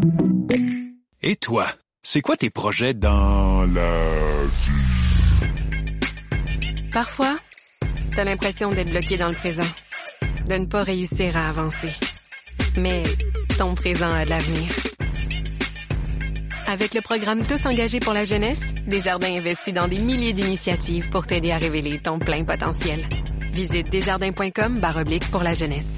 Et toi, c'est quoi tes projets dans la vie? Parfois, t'as l'impression d'être bloqué dans le présent, de ne pas réussir à avancer. Mais ton présent a de l'avenir. Avec le programme Tous engagés pour la jeunesse, Desjardins investit dans des milliers d'initiatives pour t'aider à révéler ton plein potentiel. Visite desjardins.com/pour la jeunesse.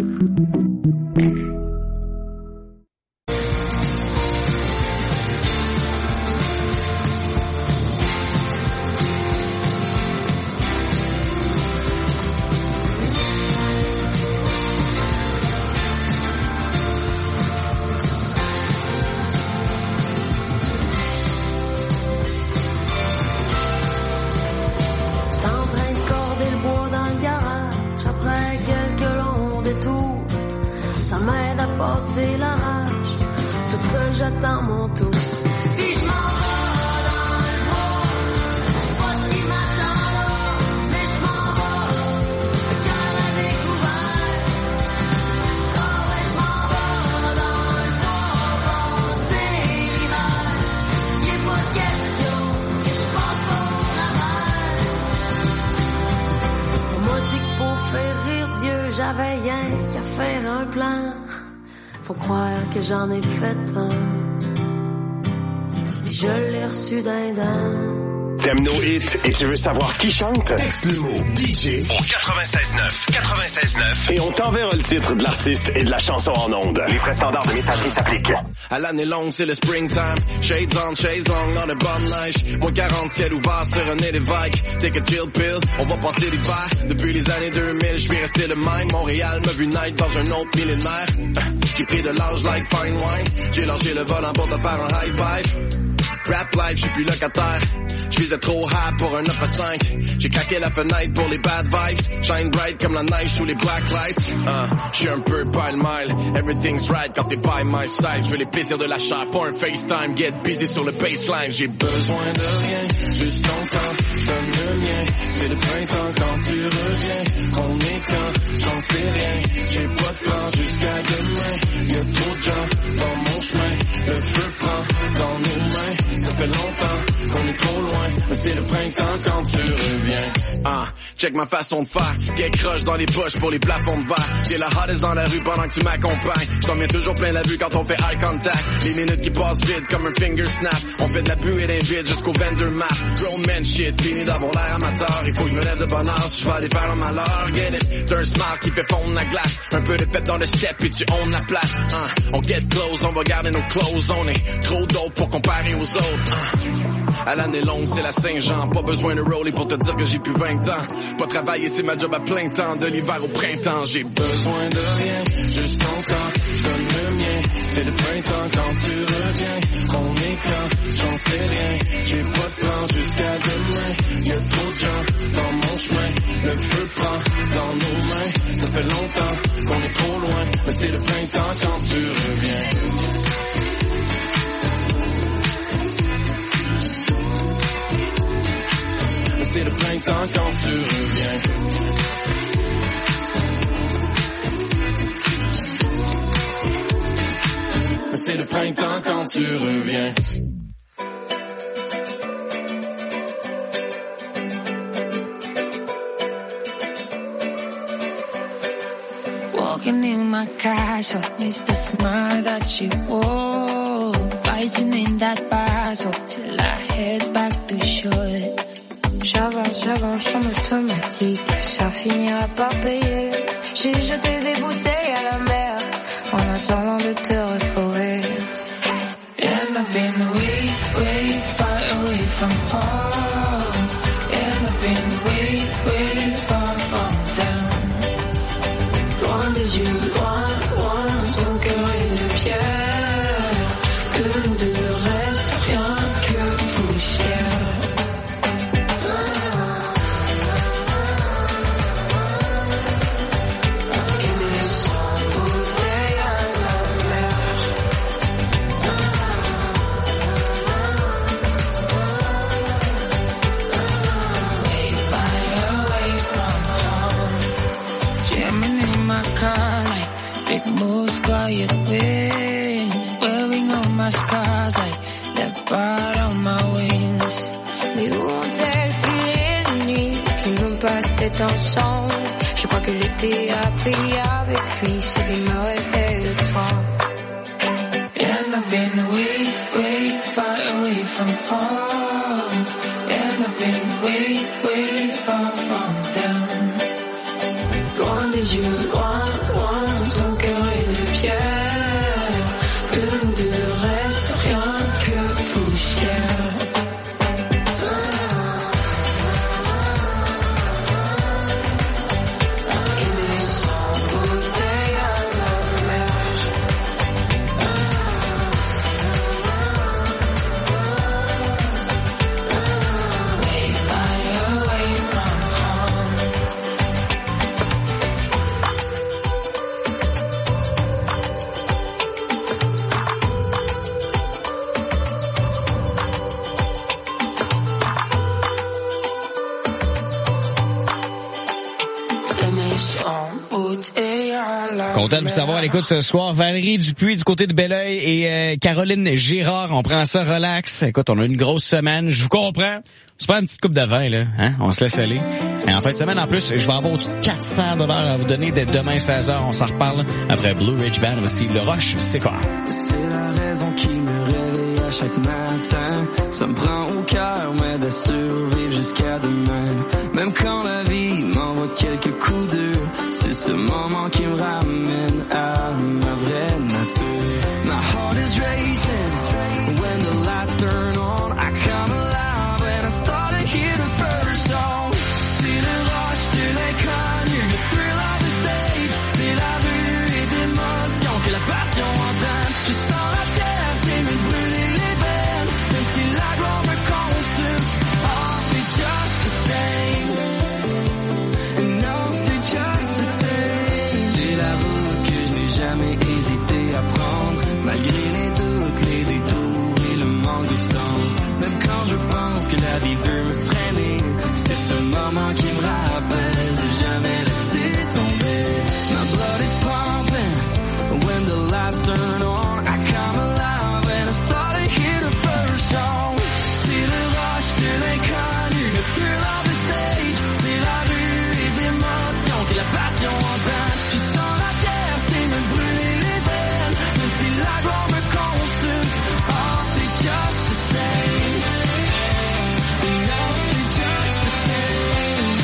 C'est la rage, toute seule j'attends mon tour. Puis je m'en vais dans le bois, je sais pas ce qui m'attend là, mais je m'en vais, le cœur à découvert. Oh ouais, je m'en vais dans le bois, passer l'hiver. Y'a pas de question que je passe pas au travers. On m'a dit que pour faire rire Dieu, j'avais rien qu'à faire un plan. Faut croire que j'en ai fait un. Et je l'ai reçu d'un dent. T'aimes nos hits et tu veux savoir qui chante? Texte le mot DJ au 96.9. 96.9. Et on t'enverra le titre de l'artiste et de la chanson en ondes. Les frais standards de messagerie s'appliquent. À l'année longue, c'est le springtime. Shades on, shades long, dans le bonne neige. Moins 40, ciel ouvert sur un nez d'évêque. Take a chill pill, on va passer l'hiver. Depuis les années 2000, je suis resté le même. Montréal m'a vu naître dans un autre millénaire. J'ai pris de l'âge like fine wine. J'ai lâché le volant pour te faire un high five. Rap life, j'suis plus locataire. J'visais trop high pour un 9 à 5. J'ai craqué la fenêtre pour les bad vibes. Shine bright comme la neige sous les black lights. J'suis un peu pile-mile. Everything's right quand t'es by my side. J'veux les plaisirs de la chair, pas un FaceTime. Get busy sur le baseline. J'ai besoin de rien, juste ton temps. Sonne le mien, c'est le printemps quand tu reviens. On est quand, j'en sais rien. J'ai pas de plan jusqu'à demain. Y'a trop de gens dans mon chemin. Le feu prend dans nos mains. Ça fait longtemps qu'on est trop loin, mais c'est le printemps quand tu reviens. Check ma façon de faire, get crush dans les poches pour les plafonds de verre. T'es la hottest dans la rue pendant que tu m'accompagnes. J't'en mets toujours plein la vue quand on fait eye contact. Les minutes qui passent vite comme un finger snap. On fait de la buée d'un vide jusqu'au vendor map. Grown man shit, fini d'avoir l'air amateur. Il faut que je me lève de bonne heure si je vais aller faire un malheur. Get it, t'as un smile qui fait fondre la glace. Un peu de pep dans le step et tu own la place. On get close, on va garder nos clothes. On est trop dope pour comparer aux autres. À l'année longue, c'est la Saint-Jean. Pas besoin de roller pour te dire que j'ai plus 20 ans. Pas travailler, c'est ma job à plein temps. De l'hiver au printemps, j'ai besoin de rien. Juste ton temps, sonne le mien. C'est le printemps quand tu reviens. On est quand, j'en sais rien. J'ai pas de plan jusqu'à demain. Y'a trop de gens dans mon chemin. Le feu prend dans nos mains. Ça fait longtemps qu'on est trop loin. Mais c'est le printemps quand tu reviens. C'est le printemps quand tu reviens. C'est le printemps quand tu reviens. Walking in my castle, miss the smile that you wore. Fighting in that battle till I head back to shore. J'avance en automatique, ça finira par payer. J'ai jeté des bouteilles à la mer, en attendant de te retrouver. And I've been way far away from home. And I've been way far from them. Loin des yeux, loin, ton cœur est de pierre. Que nous deux ne reste rien que poussière. est ensemble. Je crois que l'été a pris avec lui ce qui me restait de toi. And I've been way far away from home. And I've been way far from them. Loin des yeux, loin, ton cœur est de pierre. De nous deux reste rien que poussière. Aimer sans bouteille à la mer. Way far away from home. Aimer sans bouteille à la Content de vous savoir à l'écoute ce soir. Valérie Dupuis du côté de Belleuil et Caroline Girard. On prend ça relax. Écoute, on a une grosse semaine. Je vous comprends. C'est pas une petite coupe de vin, là. Hein? On se laisse aller. Et en fin de semaine, en plus, je vais avoir au-dessus de 400$ à vous donner dès demain 16h. On s'en reparle après Blue Ridge Band aussi. Le Roche, c'est quoi? C'est la raison qui me réveille à chaque matin. Ça me prend au cœur, mais de survivre jusqu'à demain. Même quand la vie m'envoie quelques coups durs, c'est ce moment qui me ramène à ma vraie nature. My heart is racing when the lights turn on. I come alive and I start to hear the first song. C'est le rush de l'inconnu, le thrill of the stage. C'est la buée d'émotions que la passion entraîne. Je sens la fierté me brûler les veines, même si la gloire me consume. Oh, c'est just the same. No, c'est just the same. C'est la route que je n'ai jamais hésité à prendre, malgré les doutes, les détours et le manque de sens. Même quand je pense que la vie veut me freiner, c'est ce moment qui me rappelle de jamais laisser tomber. My blood is pumping when the lights turn on. I come alive and I start to hear the first song. C'est le rush de l'inconnu, le thrill of the stage. C'est la buée d'émotions que la passion entraîne. Je sens la fierté me brûler les veines, même si la gloire me consume. Oh, c'est just the same. No, c'est just the same.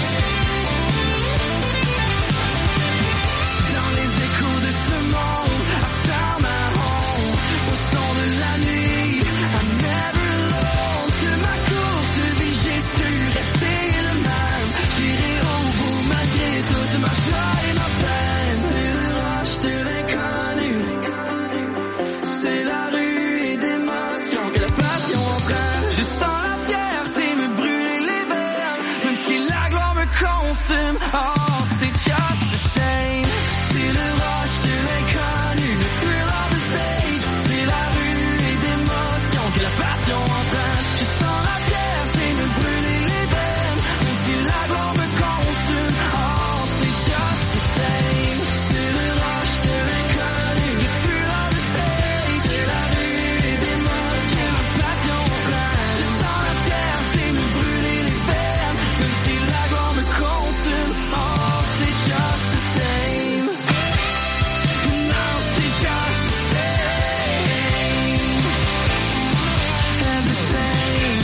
Dans les échos de ce monde, I found my home. Au son de la nuit, I'm never alone. De ma courte vie, j'ai su rester le même. J'irai au bout malgré toute ma joie et ma peine. C'est le rush de l'inconnu. C'est la ruée d'émotions que la passion entraîne. Je sens la fierté me brûler les veines, même si la gloire me consume. Oh, c'est just the same. C'est le rush de l'inconnu, le thrill of the stage. C'est la ruée d'émotions que la passion entraîne. Je sens la fierté me brûler les veines, même si la gloire me consume. Oh, c'est just the same. C'est le rush de l'inconnu, le thrill of the stage. C'est la ruée d'émotions que la passion entraîne. Je sens la fierté me brûler les veines, même si la gloire me consume. Oh, c'est just the same. No, c'est just the same. And the same.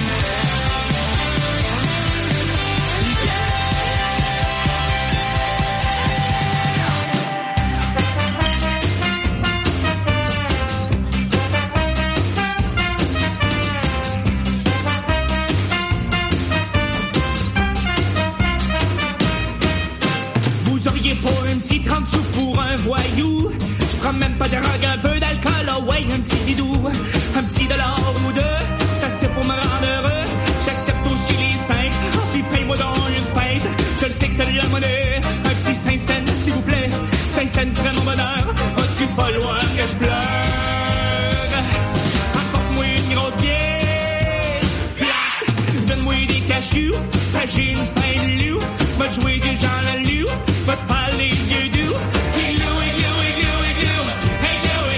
Vous auriez pas un petit 30 sous pour un voyou? Je prends même pas de drogue, un peu d'alcool, oh ouais, un petit bidou. Un petit dollar ou deux, c'est assez pour me rendre heureux. J'accepte aussi les 5, oh puis paye-moi dans une pinte. Je le sais que t'as de la monnaie, un petit 5 cents s'il vous plaît. 5 cents ferait mon bonheur, vas-tu pas loin que je pleure? Apporte-moi une grosse bière, flat, donne-moi des cachous, j'ai une fin de loup. Va jouer des gens à la loup, va te parler les yeux doux. Igloo, igloo, igloo, igloo, igloo,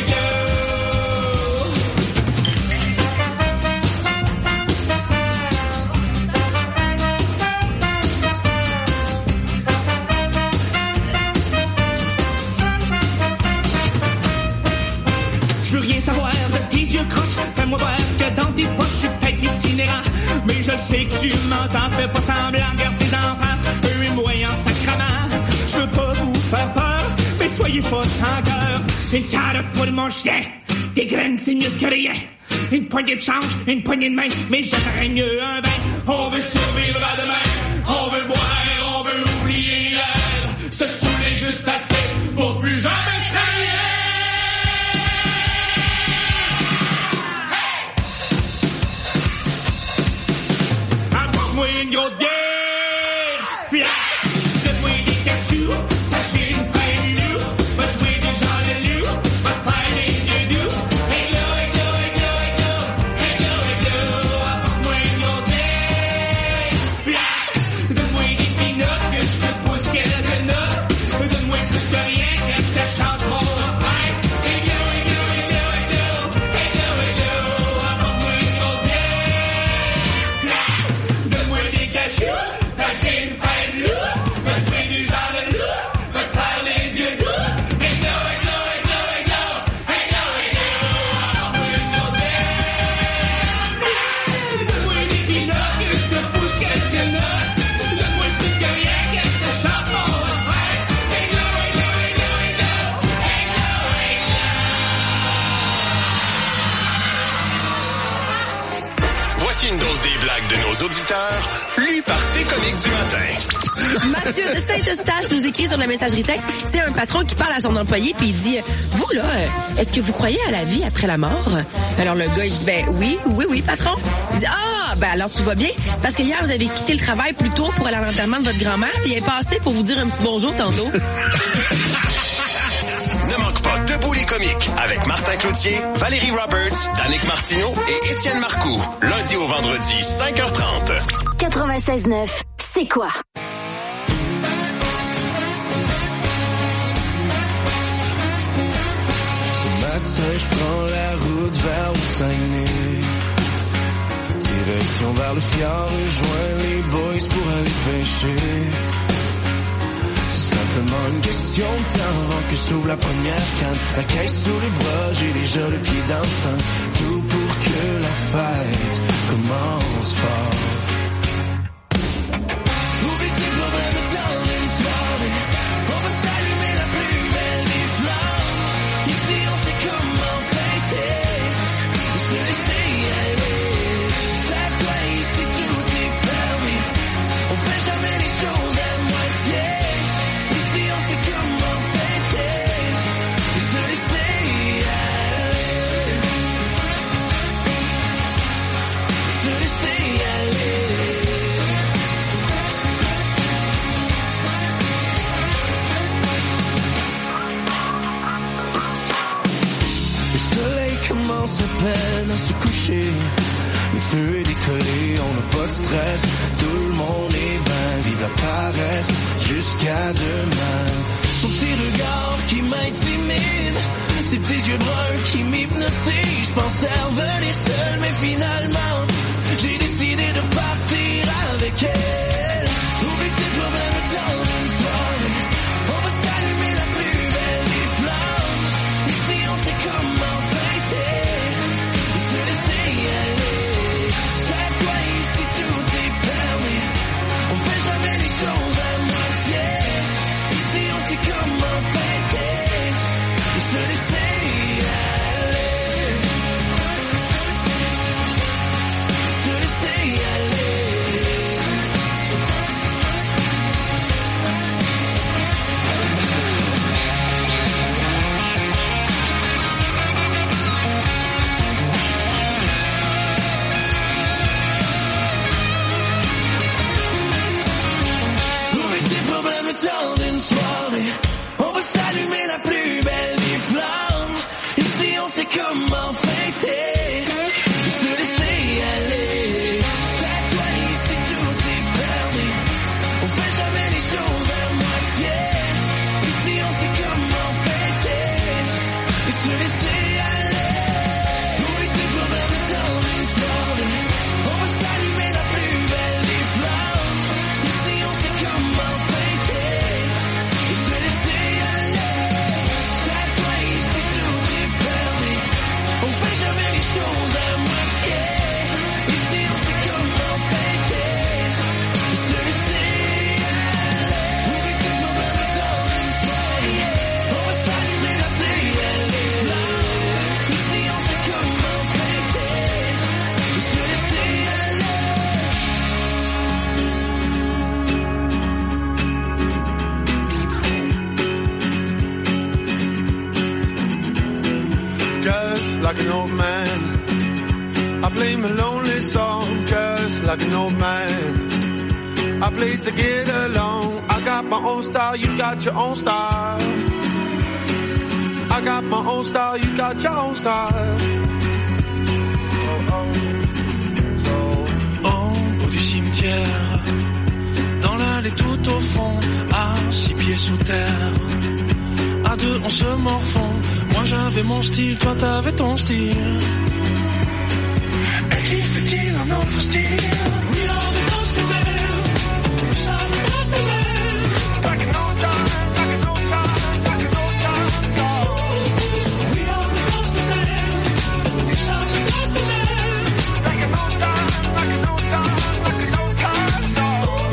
igloo. Je veux rien savoir de tes yeux croches. Fais-moi voir ce que dans tes poches. Je suis peut-être itinérant, mais je sais que tu m'entends. Fais pas semblant, regarde tes enfants, eux et moi en sacrament. Je veux pas vous faire peur, mais soyez pas sans cœur. Une carotte pour mon chien, des graines c'est mieux que rien. Une poignée de change, une poignée de main, mais j'aimerais mieux un vin. On veut survivre à demain, on veut boire, on veut oublier l'heure. Se saouler juste assez pour plus jamais se réveiller. Apporte-moi une grosse bière, fier. Donne-moi des cachous, tâchez une paille de loup. Va jouer des gens de loup, va faire des yeux doux. Hey-lo, hey-lo, hey-lo, hey-lo, hey-lo, hey-lo. Apporte-moi une grosse bière, fier. Donne-moi des pinottes que je te pousse quelques notes. Donne-moi plus que rien que je te chante mon refrain. Hey-lo, hey-lo, hey-lo, hey-lo, hey-lo, hey-lo. Apporte-moi une grosse bière, fier. Donne-moi des cachous, tâchez une paille de loup. Va jouer du genre de loup, va te faire les yeux doux. Hey-lo, hey-lo, hey-lo, hey-lo, hey-lo, hey-lo. Apporte-moi une grosse bière, fier. Donne-moi des pinottes que je te pousse quelques notes. Donne-moi plus que rien que je te chante mon refrain. Hey-lo, hey-lo, hey-lo, hey-lo, hey-lo, hey-lo. Voici une dose des blagues de nos auditeurs, lui party comique du matin. Mathieu de Saint-Eustache nous écrit sur la messagerie texte. C'est un patron qui parle à son employé puis il dit « Vous, là, est-ce que vous croyez à la vie après la mort? » Alors le gars, il dit « Ben oui, patron. » Il dit « Ah, ben alors tout va bien. Parce que hier, vous avez quitté le travail plus tôt pour aller à l'enterrement de votre grand-mère puis elle est passée pour vous dire un petit bonjour tantôt. » Ne manque pas Debout les comiques avec Martin Cloutier, Valérie Roberts, Danick Martineau et Étienne Marcoux. Lundi au vendredi, 5h30. 96.9, c'est quoi? Ce matin, je prends la route vers le Saguenay. Direction vers le fjord, rejoins les boys pour aller pêcher. C'est simplement une question de temps avant que s'ouvre la première canne. La caisse sous les bras, j'ai déjà le pied dans le sang. Tout pour que la fête commence fort. Oublie tes problèmes dans une soirée. On va s'allumer la plus belle des flammes. Ici on sait comment fêter et se laisser aller. Lève-toi ici, tout est permis. On fait jamais les choses à moitié. Ici on sait comment fêter et se laisser aller. Se laisser aller. Le soleil commence à peine à se coucher. Le feu est décollé, on n'a pas de stress. Tout le monde est bien, vive la paresse jusqu'à demain. Son petit regard qui m'intimide, ses petits yeux bruns qui m'hypnotisent. Je pensais revenir seul, mais finalement j'ai décidé de partir avec elle. Oublie tes problèmes dans une soirée. On va s'allumer la plus belle des flammes. Ici on sait comment fêter et se laisser aller. Lève-toi ici, tout est permis. On fait jamais les choses à moitié. Ici on sait comment fêter et se laisser aller. old man. I play my lonely song just like an old man. I play to get along. I got my own style, you got your own style. I got my own style, you got your own style. Au bout du cimetière, dans l'allée tout au fond, à 6 pieds sous terre. À deux on se morfond. Moi j'avais mon style, toi t'avais ton style. Existe-t-il un autre style? We are the Ghost Men. We are the Ghost Men. Back in old times, back in old times, back in old times. Oh. We are the Ghost Men. We are the Ghost Men. Back in old times, back in old times, back in old times. Oh.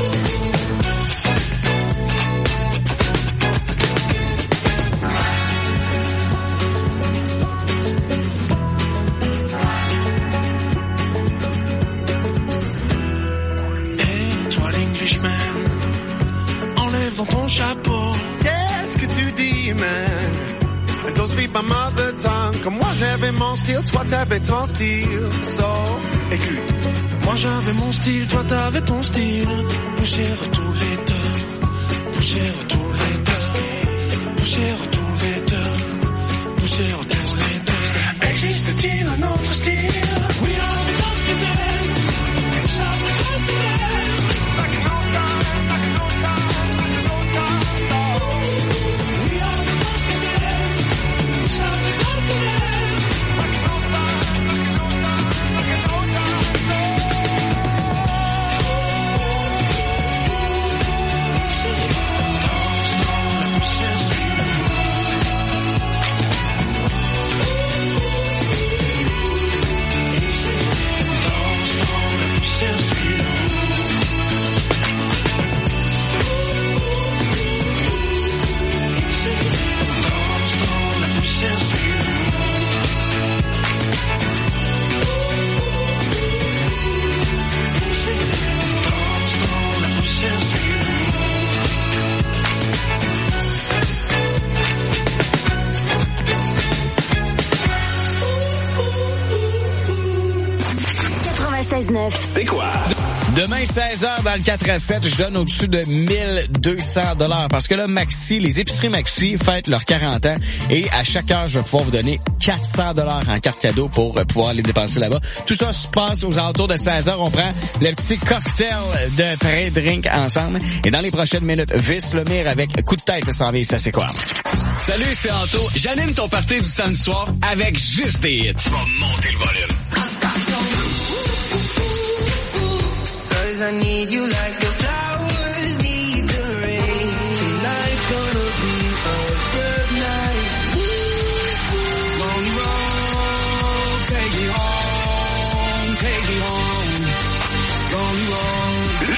Enlève dans ton chapeau. Qu'est-ce que tu dis, man? Don't speak my mother tongue. Comme moi j'avais mon style, toi t'avais ton style. So, écoute. Moi j'avais mon style, toi t'avais ton style. Poussière tous les deux. Poussière tous les deux. Poussière tous les deux. Poussière tous les deux. Existe-t-il un autre style? We are the Ghost Men. We are the Ghost Men. Back in old times, back in old times, back in old times. Oh. We are the Ghost Men. We are the Ghost Men. Back in old times, back in old times, back in old times. C'est quoi? Demain, 16h, dans le 4 à 7, je donne au-dessus de 1200 $. Parce que là, Maxi, les épiceries Maxi fêtent leurs 40 ans. Et à chaque heure, je vais pouvoir vous donner 400 $ en carte cadeau pour pouvoir les dépenser là-bas. Tout ça se passe aux alentours de 16h. On prend le petit cocktail de pré-drink ensemble. Et dans les prochaines minutes, Vice Lemire avec Coup de tête, ça s'en vient. Ça, c'est quoi? Salut, c'est Anto. J'anime ton party du samedi soir avec juste des hits. Tu vas monter le volume. I need you like the flowers need the rain. Tonight's gonna be a good night. Long road, take me home, take me home. Long road.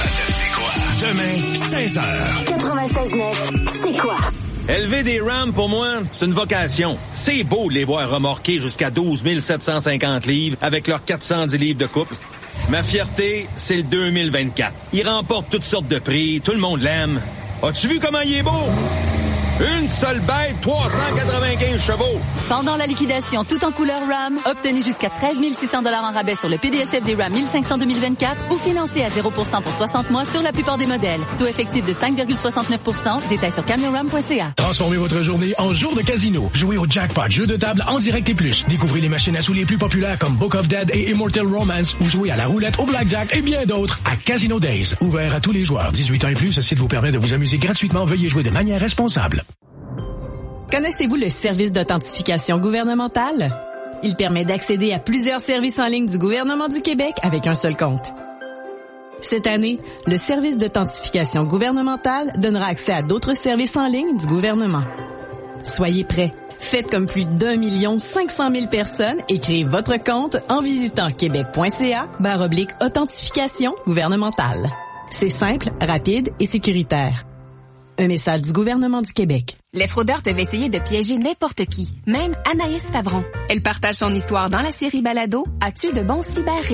Le 4 à 7, c'est quoi? Demain, 16h. 96.9, c'est quoi? Élever des Rams, pour moi, c'est une vocation. C'est beau de les voir remorquer jusqu'à 12 750 livres avec leurs 410 livres de couple. Ma fierté, c'est le 2024. Il remporte toutes sortes de prix, tout le monde l'aime. As-tu vu comment il est beau? Une seule bête, 395 chevaux. Pendant la liquidation tout en couleur RAM, obtenez jusqu'à 13 600 $ en rabais sur le PDSF des RAM 1500 2024 ou financez à 0% pour 60 mois sur la plupart des modèles. Taux effectif de 5,69%. Détails sur camionram.ca. Transformez votre journée en jour de casino. Jouez au jackpot, jeu de table en direct et plus. Découvrez les machines à sous les plus populaires comme Book of Dead et Immortal Romance ou jouez à la roulette, au blackjack et bien d'autres à Casino Days. Ouvert à tous les joueurs. 18 ans et plus, ce site vous permet de vous amuser gratuitement. Veuillez jouer de manière responsable. Connaissez-vous le service d'authentification gouvernementale? Il permet d'accéder à plusieurs services en ligne du gouvernement du Québec avec un seul compte. Cette année, le service d'authentification gouvernementale donnera accès à d'autres services en ligne du gouvernement. Soyez prêts. Faites comme plus d'1 500 000 personnes et créez votre compte en visitant québec.ca/authentification gouvernementale. C'est simple, rapide et sécuritaire. Un message du gouvernement du Québec. Les fraudeurs peuvent essayer de piéger n'importe qui, même Anaïs Favron. Elle partage son histoire dans la série Balado « As-tu de bons cyber-réflexes ».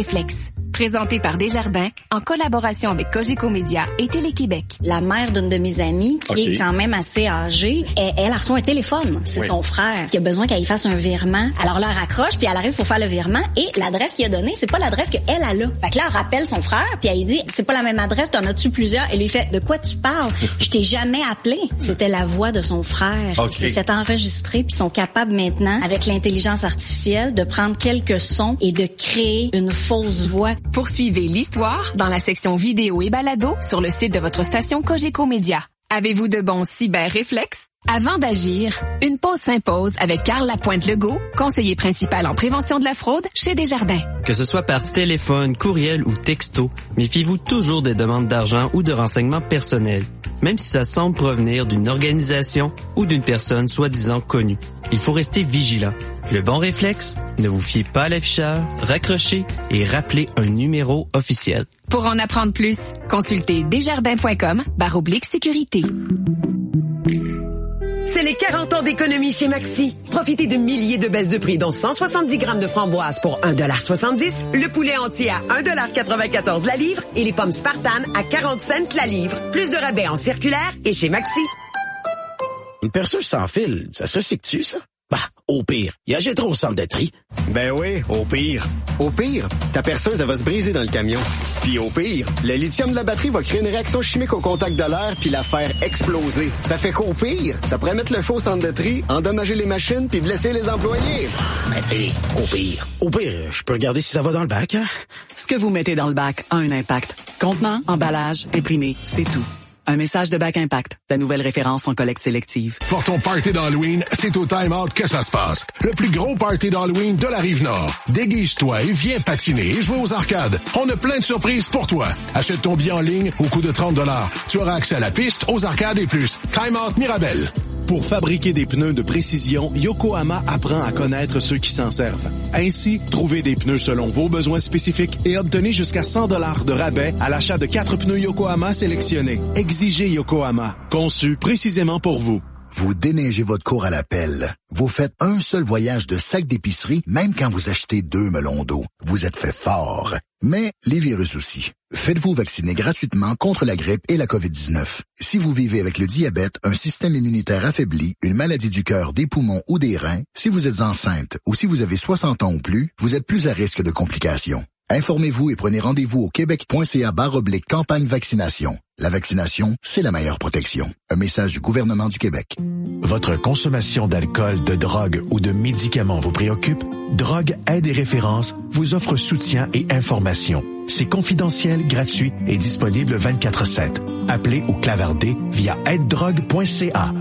Présenté par Desjardins, en collaboration avec Cogeco Média et Télé-Québec. La mère d'une de mes amies, qui est quand même assez âgée, elle reçoit un téléphone. C'est son frère qui a besoin qu'elle y fasse un virement. Alors là, elle raccroche, puis elle arrive pour faire le virement, et l'adresse qu'il a donnée, c'est pas l'adresse qu'elle a là. Fait que là, elle rappelle son frère, puis elle dit, c'est pas la même adresse, t'en as-tu plusieurs? Et lui fait, de quoi tu parles? Je t'ai jamais appelé. C'était la voix de son frère. Il s'est fait enregistrer, puis ils sont capables maintenant, avec l'intelligence artificielle, de prendre quelques sons et de créer une fausse voix. Poursuivez l'histoire dans la section vidéo et balado sur le site de votre station Cogeco Média. Avez-vous de bons cyber-réflexes? Avant d'agir, une pause s'impose avec Carl Lapointe-Legault, conseiller principal en prévention de la fraude chez Desjardins. Que ce soit par téléphone, courriel ou texto, méfiez-vous toujours des demandes d'argent ou de renseignements personnels, même si ça semble provenir d'une organisation ou d'une personne soi-disant connue. Il faut rester vigilant. Le bon réflexe, ne vous fiez pas à l'afficheur, raccrochez et rappelez un numéro officiel. Pour en apprendre plus, consultez desjardins.com/sécurité. C'est les 40 ans d'économie chez Maxi. Profitez de milliers de baisses de prix, dont 170 grammes de framboises pour 1,70 $, le poulet entier à 1,94 $ la livre et les pommes Spartan à 40 cents la livre. Plus de rabais en circulaire et chez Maxi. Une perceuse sans fil, ça se recycle-tu, ça? Bah, au pire, il y a trop au centre de tri. Ben oui, au pire. Au pire, ta perceuse, elle va se briser dans le camion. Puis au pire, le lithium de la batterie va créer une réaction chimique au contact de l'air puis la faire exploser. Ça fait qu'au pire, ça pourrait mettre le feu au centre de tri, endommager les machines puis blesser les employés. Ben tu sais, au pire. Au pire, je peux regarder si ça va dans le bac, hein? Ce que vous mettez dans le bac a un impact. Contenant, emballage, imprimé, c'est tout. Un message de Bac Impact, la nouvelle référence en collecte sélective. Pour ton party d'Halloween, c'est au Time Out que ça se passe. Le plus gros party d'Halloween de la Rive-Nord. Déguise-toi et viens patiner et jouer aux arcades. On a plein de surprises pour toi. Achète ton billet en ligne au coût de 30 $. Tu auras accès à la piste, aux arcades et plus. Time Out Mirabel. Pour fabriquer des pneus de précision, Yokohama apprend à connaître ceux qui s'en servent. Ainsi, trouvez des pneus selon vos besoins spécifiques et obtenez jusqu'à 100 $ de rabais à l'achat de 4 pneus Yokohama sélectionnés. Exigez Yokohama, conçu précisément pour vous. Vous déneigez votre cour à la pelle. Vous faites un seul voyage de sac d'épicerie, même quand vous achetez 2 melons d'eau. Vous êtes fait fort. Mais les virus aussi. Faites-vous vacciner gratuitement contre la grippe et la COVID-19. Si vous vivez avec le diabète, un système immunitaire affaibli, une maladie du cœur, des poumons ou des reins, si vous êtes enceinte ou si vous avez 60 ans ou plus, vous êtes plus à risque de complications. Informez-vous et prenez rendez-vous au québec.ca/campagne vaccination. La vaccination, c'est la meilleure protection. Un message du gouvernement du Québec. Votre consommation d'alcool, de drogue ou de médicaments vous préoccupe? Drogue Aide et Référence vous offre soutien et information. C'est confidentiel, gratuit et disponible 24/7. Appelez ou clavardez via aiddrogue.ca.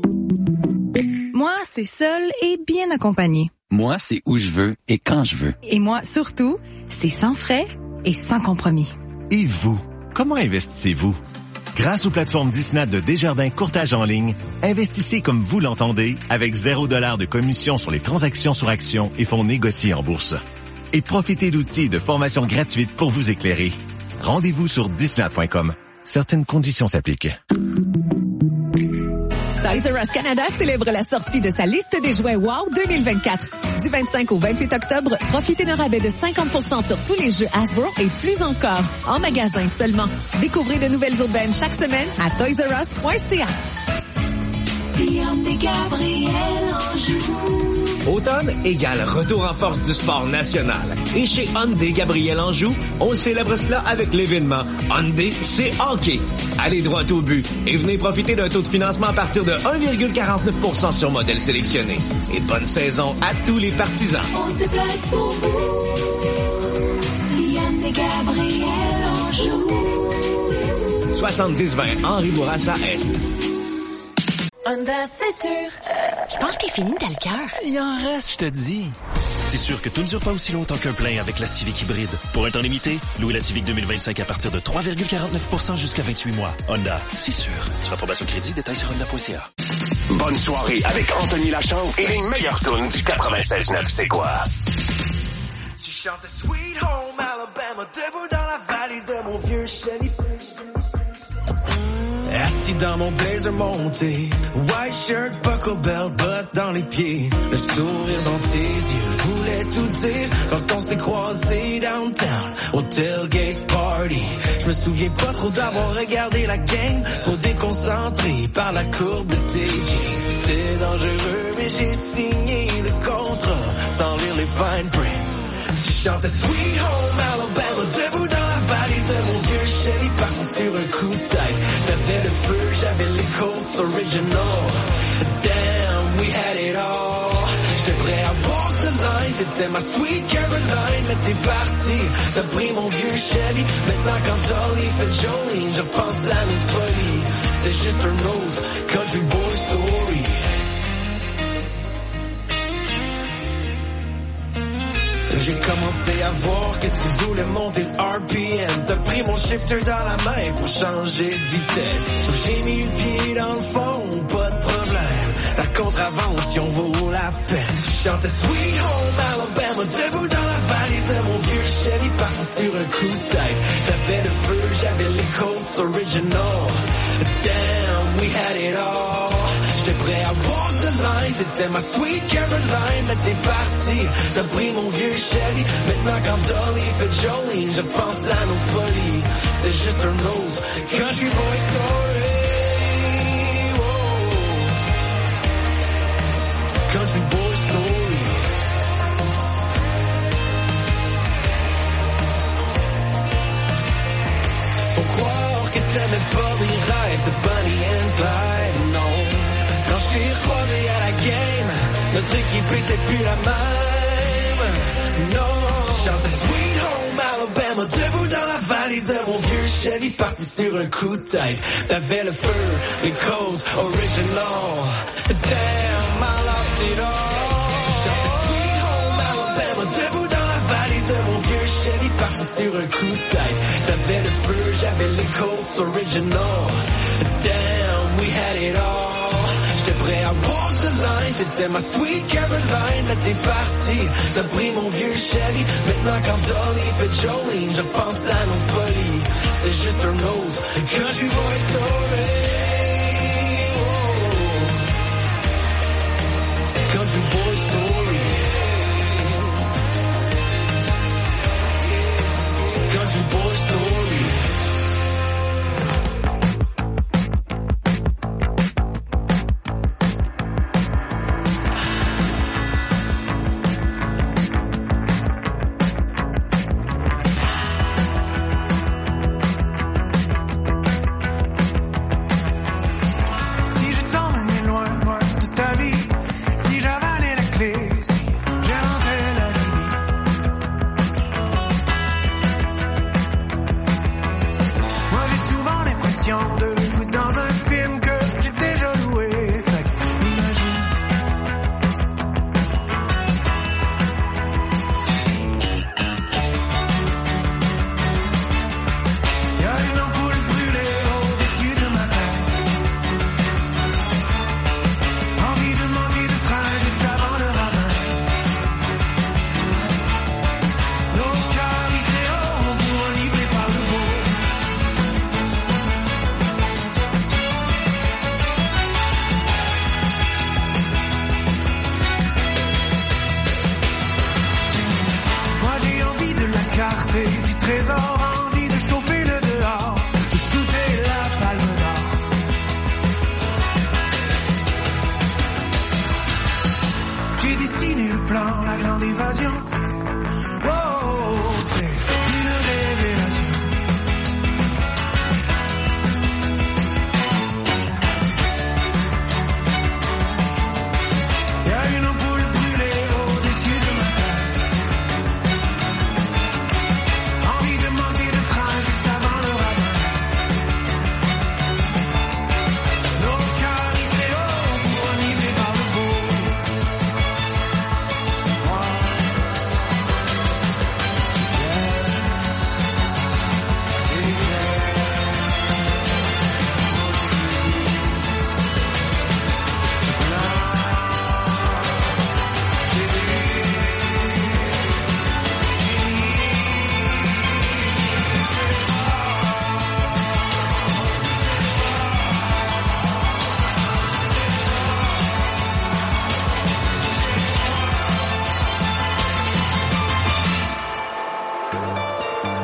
Moi, c'est seul et bien accompagné. Moi, c'est où je veux et quand je veux. Et moi, surtout, c'est sans frais et sans compromis. Et vous, comment investissez-vous? Grâce aux plateformes Disney de Desjardins Courtage en ligne, investissez comme vous l'entendez avec 0 $ de commission sur les transactions sur actions et fonds négociés en bourse. Et profitez d'outils de formation gratuite pour vous éclairer. Rendez-vous sur disney.com. Certaines conditions s'appliquent. Toys R Us Canada célèbre la sortie de sa liste des jouets WOW 2024. Du 25 au 28 octobre, profitez d'un rabais de 50% sur tous les jeux Hasbro et plus encore, en magasin seulement. Découvrez de nouvelles aubaines chaque semaine à toysrus.ca. Automne égale retour en force du sport national. Et chez Hyundai Gabriel Anjou, on célèbre cela avec l'événement Hyundai, c'est hockey. Allez droit au but et venez profiter d'un taux de financement à partir de 1,49% sur modèle sélectionné. Et bonne saison à tous les partisans. On se déplace pour vous. Hyundai Gabriel Anjou. 70-20 Henri Bourassa Est. Honda, c'est sûr. Je pense qu'il finit dans le cœur. Il en reste, je te dis. C'est sûr que tout ne dure pas aussi longtemps qu'un plein avec la Civic hybride. Pour un temps limité, louez la Civic 2025 à partir de 3,49% jusqu'à 28 mois. Honda, c'est sûr. Sur approbation crédit, détails sur honda.ca. Bonne soirée avec Anthony Lachance et les meilleurs tunes du 96.9 C'est quoi? Tu chantes Sweet Home Alabama, debout dans la valise de mon vieux Chevy. Assis dans mon blazer monté. White shirt, buckle belt, bottes dans les pieds. Le sourire dans tes yeux, je voulais tout dire. Quand on s'est croisés downtown, au tailgate party. Je me souviens pas trop d'avoir regardé la game. Trop déconcentré par la courbe de tes jeans. C'était dangereux, mais j'ai signé le contrat sans lire les fine prints. Tu chantais Sweet Home Alabama, debout dans la valise de mon vieux Chevy, parti sur un coup de tête. T'avais le feu, j'avais les Colts original. Damn, we had it all. J'étais prêt à walk the line, t'étais ma sweet Caroline, mais t'es parti, t'as pris mon vieux Chevy. Maintenant quand Dolly fait Jolene, je pense à nos folies. C'était juste un autre country boy story. J'ai commencé à voir que tu voulais monter le RPM. T'as pris mon shifter dans la main pour changer de vitesse. So j'ai mis le pied dans le fond, pas de problème. La contravention vaut la peine. Tu chantais Sweet Home Alabama, debout dans la valise de mon vieux Chevy, parti sur un coup de tête. T'avais le feu, j'avais les Colts original. Damn, we had it all. J'étais prêt à walk the line, t'étais ma sweet Caroline, mais t'es parti, t'as pris mon vieux Chevy. Maintenant quand Dolly fait Jolene, je pense à nos folies. C'était juste un autre country boy story. Whoa. Country boy story. Faut croire que t'aimais pas mes rêves de Bonnie and Clyde, non. Quand je t'ai recroisé à la game, notre équipe était plus la même. Non, chantais Sweet Home Alabama, debout dans la valise de mon vieux Chevy, parti sur un coup de tête. T'avais le feu, les Colts original. Damn, I lost it all. Chantais Sweet Home Alabama, debout dans la valise de mon vieux Chevy, parti sur un coup de tête. T'avais le feu, j'avais les Colts original. Damn, we had it all. J'étais prêt à walk the line, t'étais ma sweet Caroline, mais t'es parti, t'as pris mon vieux Chevy. Maintenant quand Dolly fait Jolene, je pense à nos folies. C'était juste un autre country boy story. Oh. Country boy story. Country boy story.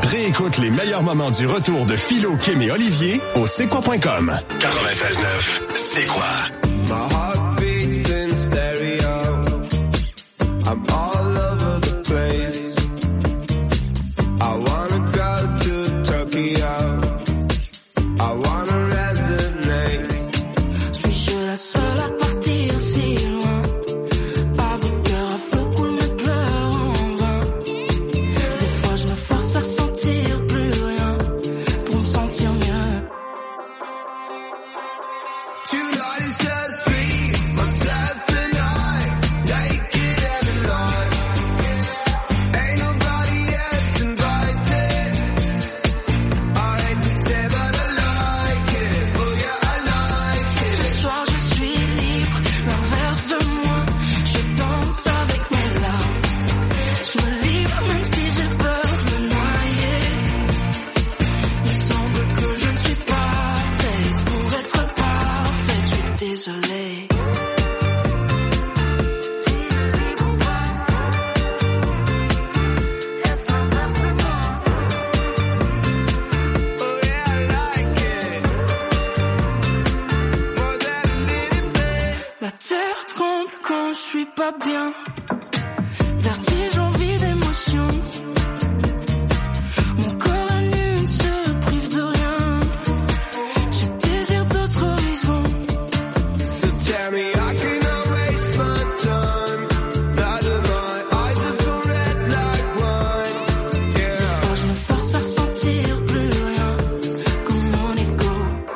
Réécoute les meilleurs moments du retour de Philo, Kim et Olivier au c'est-quoi.com. 96.9, c'est quoi? My heart beats in stereo. I'm all over the place. I wanna go to Tokyo. I wanna resonate. Suis-je la seule à partir si loin? Pas de cœur à feu coule mes pleurs en vain. Des fois je me force à ressentir plus rien pour me sentir mieux. Tonight is just me, myself and I, naked and alive. Ain't nobody else invited. I hate to say but I like it, oh yeah I like it. Ce soir je suis libre, l'inverse de moi. Je danse avec mes larmes. Je me livre même si j'ai peur de me noyer. Il semble que je ne suis pas faite pour être parfaite. Je suis désolée. La terre tremble quand je suis pas bien. Vertige, envie d'émotion. Mon corps à nu ne se prive de rien. Je désire d'autres horizons. So tell me I cannot waste my time. Now that my eyes are full red like wine. Des Yeah. fois je me force à ressentir plus rien comme mon ego.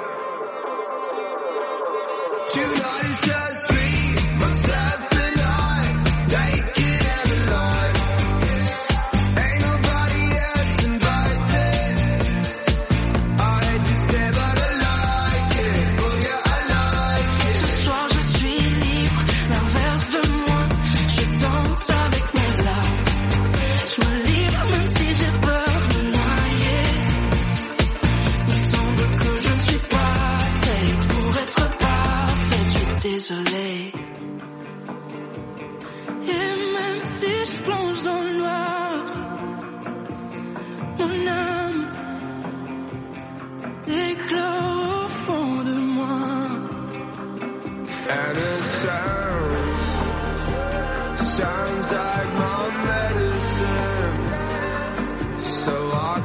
Tonight is just me, myself and I, naked and alive. Ain't nobody else invited. I hate to say but I like it, oh yeah I like it. Ce soir je suis libre, l'inverse de moi. Je danse avec mes larmes. Je me livre même si j'ai peur de me noyer. Il semble que je ne suis pas faite pour être parfaite. Je suis désolée. Et même si je plonge dans le noir, mon âme éclore au fond de moi. And it sounds like my medicine. So I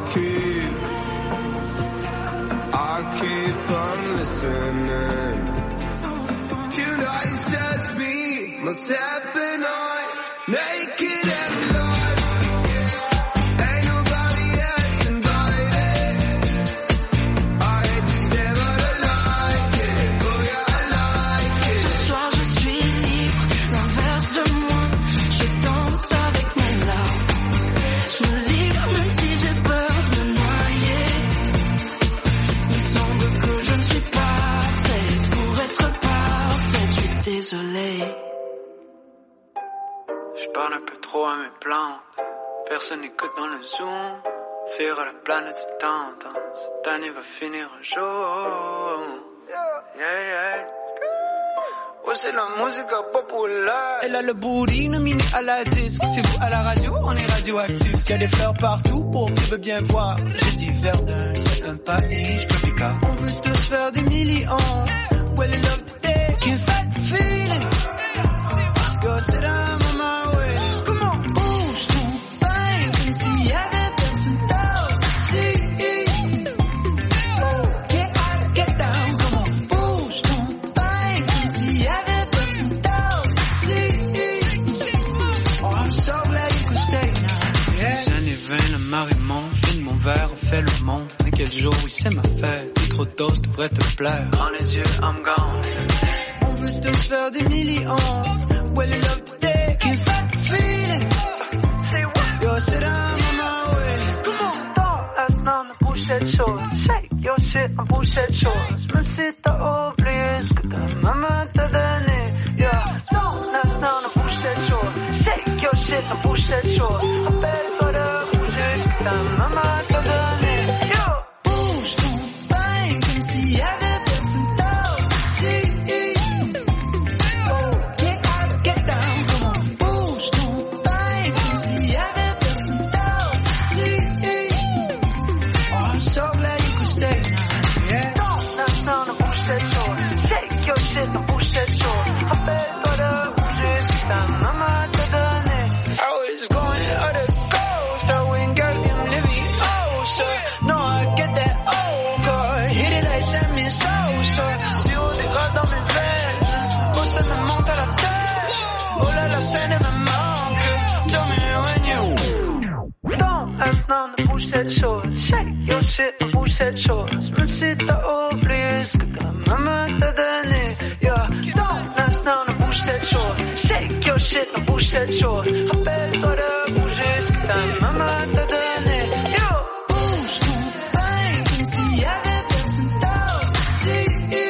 keep on listening. Tonight is just me, myself and I, naked and alive. Ain't nobody else invited. I hate to say but I like it, oh yeah I like it. Ce soir je suis libre, l'inverse de moi. Je danse avec mes larmes. Je me livre même si j'ai peur de me noyer. Il semble que je ne suis pas faite pour être parfaite. Je suis désolée. Je parle un peu trop à mes plantes. Personne n'écoute dans le zoom. Fuir à la planète c'est tendance. Cette année va finir un jour. Yeah, yeah. Ouais, c'est la musique populaire. Elle a le booty nominé à la disque. C'est vous à la radio, on est radioactif. Y'a des fleurs partout pour qui veut bien voir. J'ai dit verdun, c'est un pays tropical. On veut tous faire des millions. Well, I love today, can't fight the feeling. Go sit down on my way. Come on, bouge ton pain, comme s'il y avait personne d'autre ici. Get out, get down, come on, bouge ton pain, comme s'il y avait personne d'autre ici. Oh, I'm so glad you could stay now. Yeah. Les années 20, la marée monte. Vide mon verre, on fait le monde. Mais quel jour, oui, c'est ma fête. Microdose devrait te plaire. Dans les yeux, I'm gone. On veut tous faire des millions. Well, I love today, can't fight the feeling. Say what? Go sit down on my way. Come on. Don't ask none de bouger de choses. Shake your shit en bouger de choses. Même si t'as oublié ce que ta maman t'a donné. Yeah. Don't ask none de bouger de choses. Shake your shit en bouger de choses. Rappelle-toi de bouger ce que ta maman t'a donné. Yo. Bouge ton pain comme s'il y avait personne d'autre ici. Get out, get down, come on. Bouge ton pain comme s'il y avait personne d'autre ici. bouge cette chose. Shake your shit, on bouge cette chose. Même si t'as oublié ce que ta maman t'a donné. Yeah, don't ask now, on bouge cette chose. Shake your shit, on bouge cette chose. Rappelle-toi de bouger ce que ta maman t'a donné. Yo, bouge ton pain comme s'il y avait personne d'autre ici.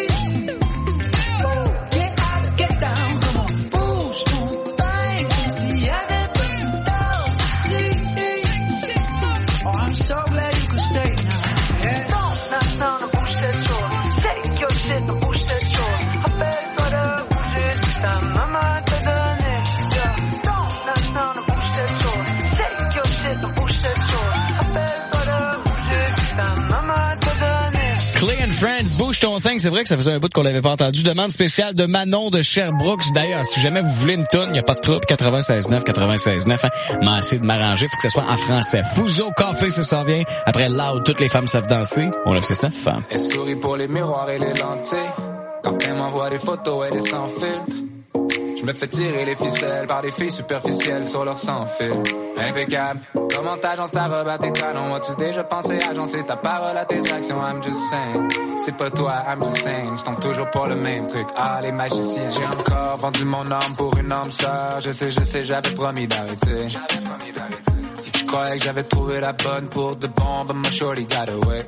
Get down, come on. Bouge ton pain comme s'il y avait personne d'autre ici. Oh, I'm so glad you could stay now. Yeah. Don't ask now, on bouge cette chose. Shake your shit, on bouge cette chose. Rappelle-toi de bouger ce que ta maman t'a donné. Yeah. Don't ask now, on bouge cette chose. Shake your shit, on bouge cette chose. Rappelle-toi de bouger ce que ta maman t'a donné. Clay and Friends, bouge ton thing. C'est vrai que ça faisait un bout qu'on l'avait pas entendu. Demande spéciale de Manon de Sherbrooke. D'ailleurs, si jamais vous voulez une toune, y a pas de trouble. 96.9, hein. M'essayer de m'arranger. Faut que ça soit en français. Fuso Café, ça s'en vient. Après Loud, toutes les femmes savent danser. On lève 6-9. Elle sourit pour les miroirs et les lentilles. Quand elle m'envoie des photos, elle est sans filtre. Je me fais tirer les ficelles par des filles superficielles sur leur sans-fil. Impeccable. Comment t'agences ta robe à tes talons? As-tu déjà pensé agencer ta parole à tes actions? I'm just saying. C'est pas toi, I'm just saying. J'tombe toujours pour le même truc. Ah, les magiciens. J'ai encore vendu mon âme pour une âme sœur. Je sais, j'avais promis d'arrêter. Je croyais que j'avais trouvé la bonne pour de bon, but my shorty got away.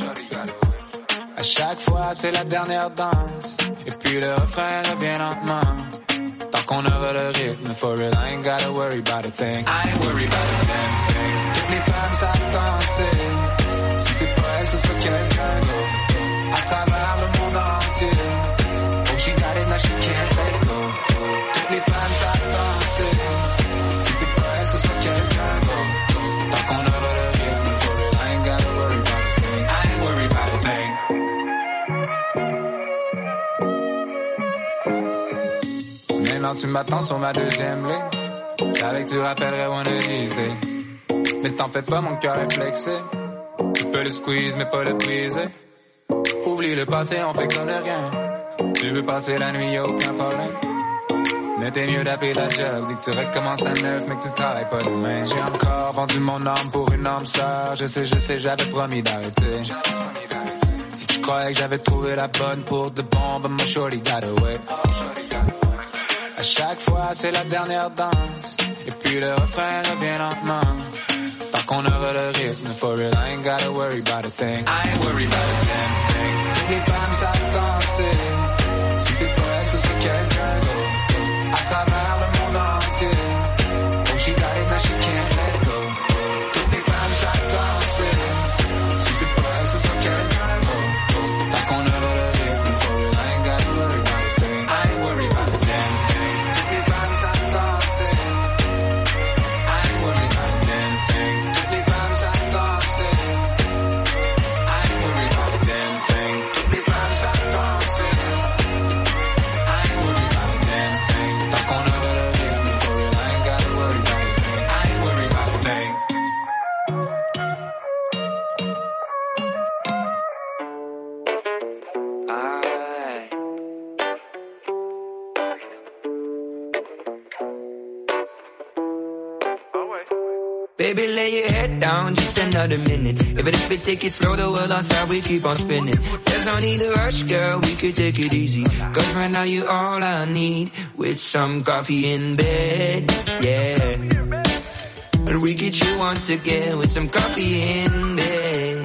À chaque fois, c'est la dernière danse. Et puis le refrain revient lentement. Tant qu'on aura le rythme, for real, I ain't gotta worry about a thing. I ain't worried about a damn thing. Toutes les femmes savent danser. Si c'est pas elle, ce sera quelqu'un d'autre. À travers le monde entier. Oh, she got it, now she can't let go. Toutes les femmes savent danser. Si c'est pas elle, ce sera quelqu'un d'autre. Tant qu'on aura le rythme, for real, I ain't gotta worry about a thing. I ain't worried about a thing. Maintenant tu m'attends sur ma deuxième ligne. J'avais que tu rappellerais one of these days. Mais t'en fais pas, mon cœur est flexible. Tu peux le squeeze mais pas le briser. Oublie le passé, on fait comme de rien. Tu veux passer la nuit, y'a aucun problème. Mais t'es mieux d'appeler la job. Dis que tu recommences à neuf mais que tu travailles pas demain. J'ai encore vendu mon âme pour une âme sœur. Je sais, j'avais promis d'arrêter. Je croyais que j'avais trouvé la bonne pour de bon, but my shorty got away. À chaque fois, c'est la dernière danse. Et puis le refrain revient lentement. Tant qu'on aura le rythme, for real, I ain't gotta worry about a thing. I ain't worried about a damn thing. Toutes les femmes savent danser. Si c'est pas elle, ce serait quelqu'un d'autre. À travers le monde entier. Oh, she got it, now she can't let go. Toutes les femmes savent danser. Si c'est pas elle, ce serait quelqu'un d'autre. Tant qu'on aura le rythme, for real, I ain't gotta worry about a thing. I ain't worried about a damn thing. Baby, lay your head down just another minute. Even if it take it slow, the world outside, we keep on spinning. There's no need to rush, girl, we could take it easy. Cause right now you all I need. With some coffee in bed, yeah. And we get you once again with some coffee in bed.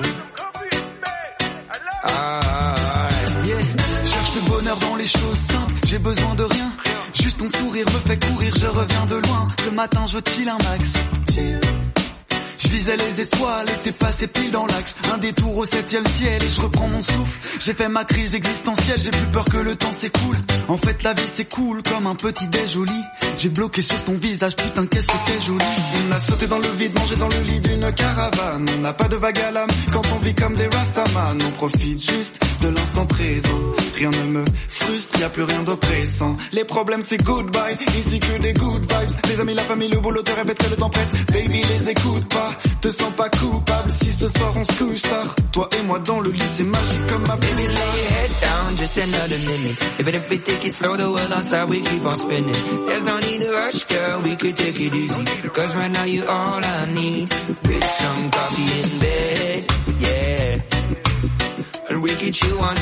Yeah. Cherche le bonheur dans les choses simples, j'ai besoin de rien. Juste ton sourire me fait courir, je reviens de loin. Ce matin je chill un max. Je visais les étoiles et t'es passé pile dans l'axe. Un détour au 7e ciel et je reprends mon souffle. J'ai fait ma crise existentielle, j'ai plus peur que le temps s'écoule. En fait la vie c'est cool comme un petit déj au lit. J'ai bloqué sur ton visage, putain qu'est-ce que t'es jolie. On a sauté dans le vide, mangé dans le lit d'une caravane. On n'a pas de vague à l'âme quand on vit comme des rastaman. On profite juste de l'instant présent. Rien ne me frustre, y a plus rien d'oppressant. Les problèmes c'est goodbye, ici que des good vibes. Les amis, la famille, le boulot te répète que le temps presse. Baby les écoute pas, te sens pas coupable si ce soir on se couche tard. Toi et moi dans le lit c'est magique comme ma baby. Lay your head down just another minute. Even if we take it slow, the world outside we keep on spinning. There's no need to rush, girl, we could take it easy. Cause right now you all I need. With some coffee in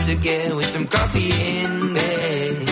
once again with some coffee in bed.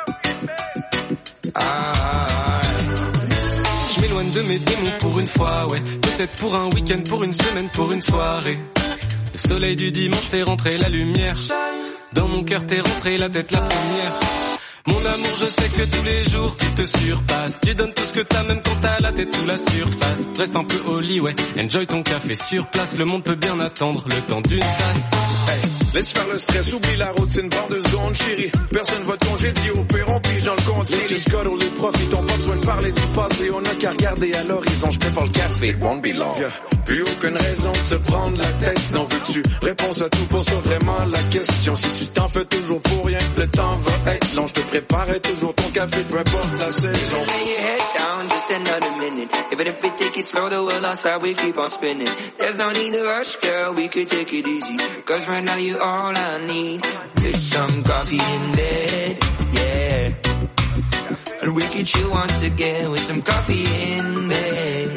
Je m'éloigne de mes démons pour une fois, ouais. Peut-être pour un week-end, pour une semaine, pour une soirée. Le soleil du dimanche fait rentrer la lumière. Dans mon cœur t'es rentré la tête la première. Mon amour, je sais que tous les jours tu te surpasses. Tu donnes tout ce que t'as même quand t'as la tête sous la surface. Reste un peu au lit, ouais. Enjoy ton café sur place. Le monde peut bien attendre le temps d'une tasse. Hey, laisse faire le stress, oublie la routine, barre de zone, chérie. Personne va te congédier au pire, on pige dans le compte. Les petits scuds, les profits, t'ont pas besoin de parler du passé. On a qu'à regarder à l'horizon, je prépare le café, it won't be long. Yeah. Plus aucune raison de se prendre la tête. Non, veux-tu réponse à tout, pose-toi vraiment la question. Si tu t'en fais toujours pour rien, le temps va être long. Je te préparerai toujours ton café, peu importe la saison. Lay your head down, just another minute. Even if we take it slow, the world outside we keep on spinning. There's no need to rush, girl, we could take it easy. Cause right now you all I need. With some coffee in bed, yeah. And we can chill once again with some coffee in bed.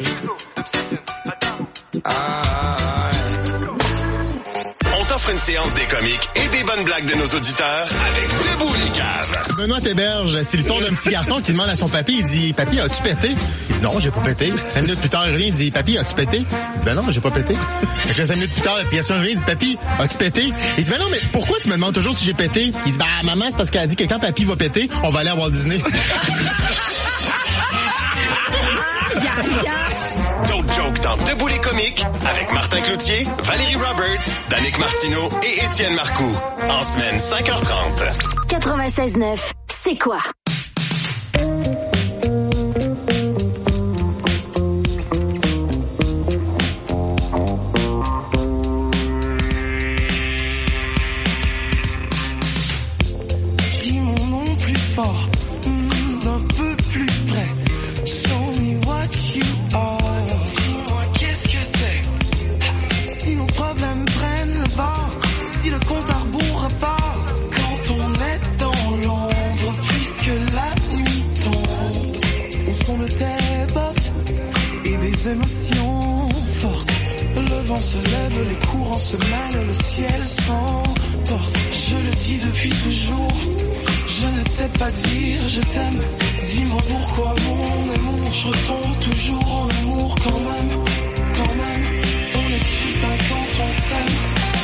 On t'offre une séance des comiques et des bonnes blagues de nos auditeurs avec Debout les caves. Benoît Théberge, c'est l'histoire d'un petit garçon qui demande à son papy, il dit « Papy, as-tu pété? » Il dit « Non, j'ai pas pété. » 5 minutes plus tard, il revient, il dit « Papy, as-tu pété? » Il dit « Ben non, j'ai pas pété. » 5 minutes plus tard, le petit garçon revient, il dit « Papy, as-tu pété? » Il dit « Ben non, mais pourquoi tu me demandes toujours si j'ai pété? » Il dit « Ben maman, c'est parce qu'elle a dit que quand papy va péter, on va aller à Walt Disney. » D'autres jokes dans Debout les comiques avec Martin Cloutier, Valérie Roberts, Danick Martineau et Étienne Marcoux. En semaine 5h30. 96.9, c'est quoi? Dis mon nom plus fort, d'un peu plus près. Show me what you are. Dis-moi qu'est-ce que t'es. Si nos problèmes prennent le bord, si le compte à rebours repart, quand on est dans l'ombre, puisque la nuit tombe, au son de tes bottes et des émotions fortes. Le vent se lève, les courants se mêlent, le ciel s'emporte. Je le dis depuis toujours, je ne sais pas dire je t'aime. Dis-moi pourquoi mon amour, je retombe toujours en amour quand même. On n'est pas quand on s'aime.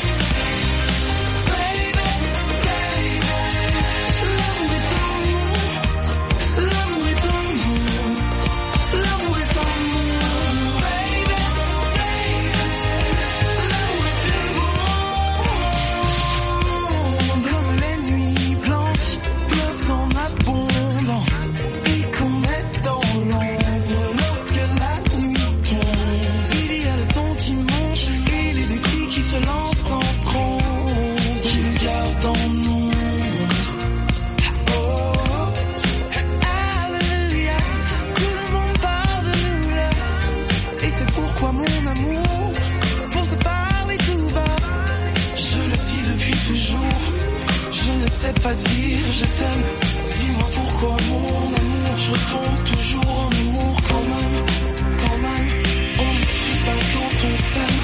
Pas dire je t'aime, dis-moi pourquoi mon amour, je retombe toujours en amour quand même, on ne suit pas quand on s'aime.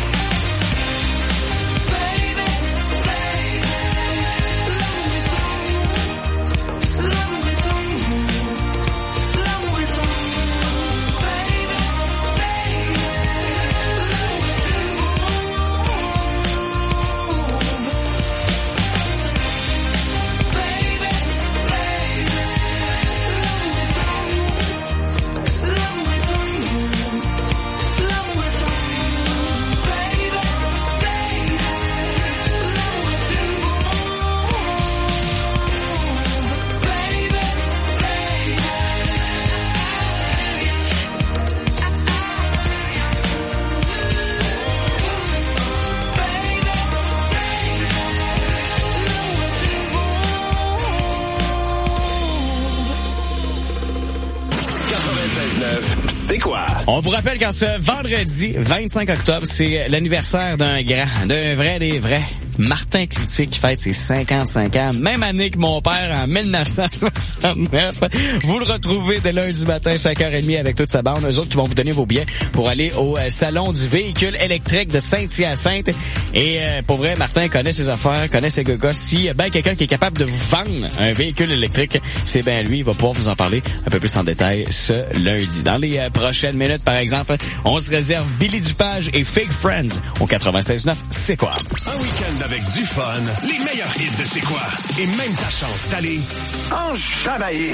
C'est quoi? On vous rappelle qu'en ce vendredi 25 octobre, c'est l'anniversaire d'un grand, d'un vrai des vrais. Martin Cloutier qui fête ses 55 ans, même année que mon père en 1969. Vous le retrouvez dès lundi matin, 5h30 avec toute sa bande. Eux autres qui vont vous donner vos billets pour aller au salon du véhicule électrique de Saint-Hyacinthe. Et pour vrai, Martin connaît ses affaires, connaît ses gars. S'il y a bien quelqu'un qui est capable de vous vendre un véhicule électrique, c'est bien lui. Il va pouvoir vous en parler un peu plus en détail ce lundi. Dans les prochaines minutes, par exemple, on se réserve Billy Dupage et Fake Friends au 96.9. C'est quoi? Un week-end avec du fun, les meilleurs hits de C'est quoi? Et même ta chance d'aller en Jamaïque.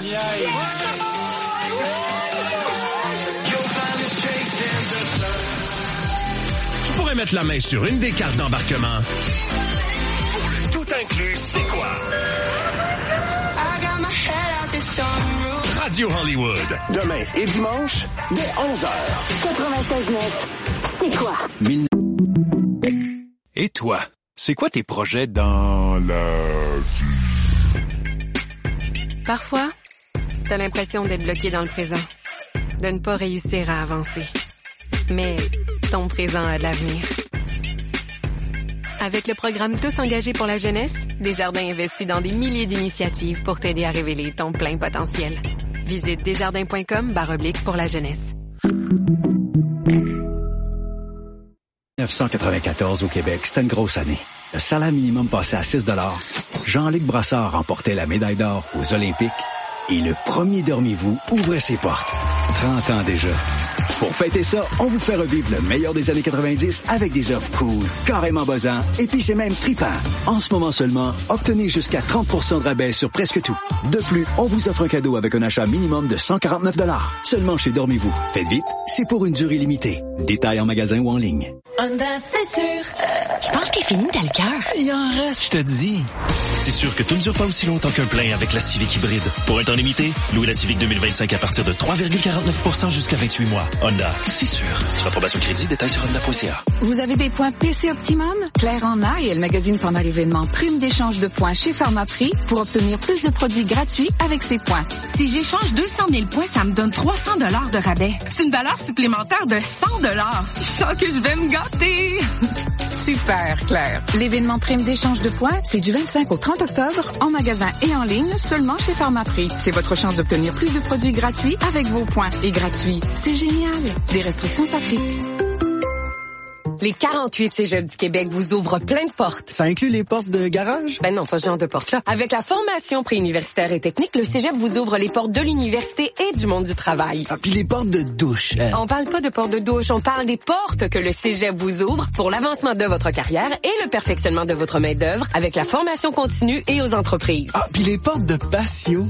Tu pourrais mettre la main sur une des cartes d'embarquement. Tout inclus, c'est quoi? Radio Hollywood. Demain et dimanche, dès 11h. 96.9. C'est quoi? Et toi, c'est quoi tes projets dans la vie? Parfois, t'as l'impression d'être bloqué dans le présent, de ne pas réussir à avancer. Mais ton présent a de l'avenir. Avec le programme Tous engagés pour la jeunesse, Desjardins investit dans des milliers d'initiatives pour t'aider à révéler ton plein potentiel. Visite desjardins.com/pour la jeunesse. 1994 au Québec, c'était une grosse année. Le salaire minimum passait à 6 $. Jean-Luc Brassard remportait la médaille d'or aux Olympiques et le premier Dormez-vous ouvrait ses portes. 30 ans déjà. Pour fêter ça, on vous fait revivre le meilleur des années 90 avec des offres cool, carrément buzzants, et puis c'est même trippant. En ce moment seulement, obtenez jusqu'à 30% de rabais sur presque tout. De plus, on vous offre un cadeau avec un achat minimum de 149 $. Seulement chez Dormez-vous. Faites vite, c'est pour une durée limitée. Détails en magasin ou en ligne. Honda, c'est sûr. Je pense qu'il finit dans le cœur. Il en reste, je te dis. C'est sûr que tout ne dure pas aussi longtemps qu'un plein avec la Civic hybride. Pour un temps limité, louez la Civic 2025 à partir de 3,49% jusqu'à 28 mois. Honda, c'est sûr. Sur approbation crédit, détails sur honda.ca. Vous avez des points PC Optimum? Claire en a et elle magasine pendant l'événement Prime d'échange de points chez Pharmaprix pour obtenir plus de produits gratuits avec ses points. Si j'échange 200 000 points, ça me donne 300 $ de rabais. C'est une valeur supplémentaire de 100 $. Je sens que je vais me gâter. Super, Claire. L'événement Prime d'échange de points, c'est du 25 au 30 octobre en magasin et en ligne seulement chez Pharmaprix. C'est votre chance d'obtenir plus de produits gratuits avec vos points. Et gratuits, c'est génial. Des restrictions s'appliquent. Les 48 cégeps du Québec vous ouvrent plein de portes. Ça inclut les portes de garage? Ben non, pas ce genre de portes-là. Avec la formation préuniversitaire et technique, le cégep vous ouvre les portes de l'université et du monde du travail. Ah, puis les portes de douche. On parle pas de portes de douche, on parle des portes que le cégep vous ouvre pour l'avancement de votre carrière et le perfectionnement de votre main-d'œuvre avec la formation continue et aux entreprises. Ah, puis les portes de patio.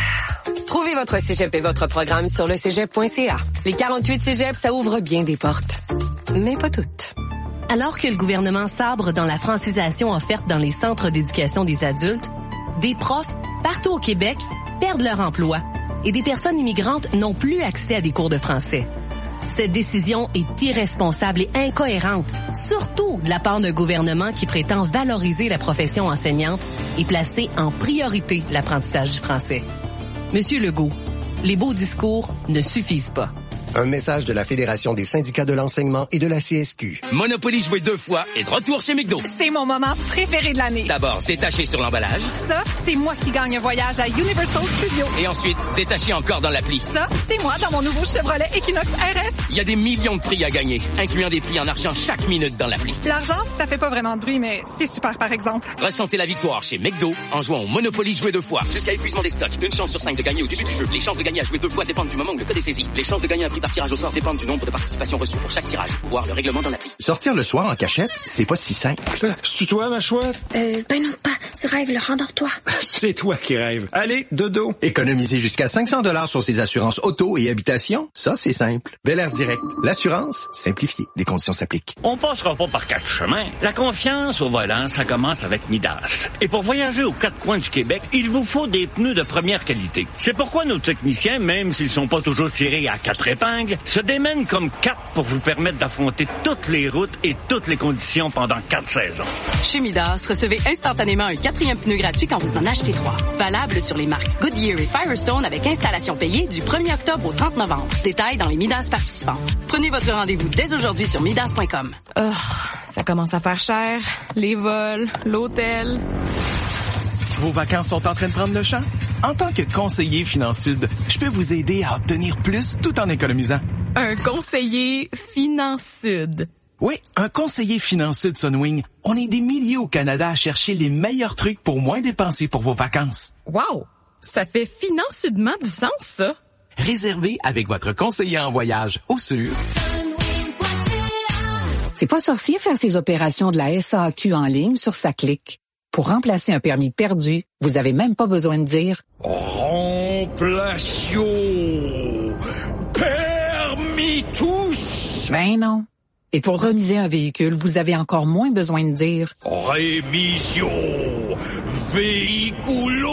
Trouvez votre cégep et votre programme sur le cégep.ca. Les 48 cégeps, ça ouvre bien des portes. Mais pas toutes. Alors que le gouvernement sabre dans la francisation offerte dans les centres d'éducation des adultes, des profs partout au Québec perdent leur emploi et des personnes immigrantes n'ont plus accès à des cours de français. Cette décision est irresponsable et incohérente, surtout de la part d'un gouvernement qui prétend valoriser la profession enseignante et placer en priorité l'apprentissage du français. Monsieur Legault, les beaux discours ne suffisent pas. Un message de la Fédération des syndicats de l'enseignement et de la CSQ. Monopoly joué 2 fois est de retour chez McDo. C'est mon moment préféré de l'année. D'abord, détaché sur l'emballage. Ça, c'est moi qui gagne un voyage à Universal Studios. Et ensuite, détaché encore dans l'appli. Ça, c'est moi dans mon nouveau Chevrolet Equinox RS. Il y a des millions de prix à gagner, incluant des prix en argent chaque minute dans l'appli. L'argent, ça fait pas vraiment de bruit, mais c'est super par exemple. Ressentez la victoire chez McDo en jouant au Monopoly joué 2 fois. Jusqu'à épuisement des stocks. Une chance sur 5 de gagner au début du jeu. Les chances de gagner à jouer 2 fois dépendent du moment où le code est saisi. Les chances de gagner un prix par tirage au sort dépendent du nombre de participations reçues pour chaque tirage. Voir le règlement dans l'appli. Sortir le soir en cachette, c'est pas si simple. C'est-tu toi, ma chouette? Ben non, pas. Tu rêves, le rendors-toi. C'est toi qui rêves. Allez, dodo. Économiser jusqu'à 500 $ sur ses assurances auto et habitation, ça c'est simple. Bel Air Direct. L'assurance simplifiée. Des conditions s'appliquent. On passera pas par 4 chemins. La confiance au volant, ça commence avec Midas. Et pour voyager aux 4 coins du Québec, il vous faut des pneus de première qualité. C'est pourquoi nos techniciens, même s'ils sont pas toujours tirés à 4 épingles, se démènent comme 4 pour vous permettre d'affronter toutes les routes et toutes les conditions pendant 4 saisons. Chez Midas, recevez instantanément un 4e pneu gratuit quand vous en achetez 3. Valable sur les marques Goodyear et Firestone avec installation payée du 1er octobre au 30 novembre. Détails dans les Midas participantes. Prenez votre rendez-vous dès aujourd'hui sur midas.com. Ça commence à faire cher. Les vols, l'hôtel. Vos vacances sont en train de prendre le champ? En tant que conseiller FinanceSud, je peux vous aider à obtenir plus tout en économisant. Un conseiller FinanceSud. Oui, un conseiller FinanceSud Sunwing. On est des milliers au Canada à chercher les meilleurs trucs pour moins dépenser pour vos vacances. Wow! Ça fait financièrement du sens, ça. Réservez avec votre conseiller en voyage au sûr. C'est pas sorcier faire ses opérations de la SAQ en ligne sur sa clique. Pour remplacer un permis perdu, vous avez même pas besoin de dire « Remplation permis tous ». Ben non. Et pour remiser un véhicule, vous avez encore moins besoin de dire « Rémission véhiculo ».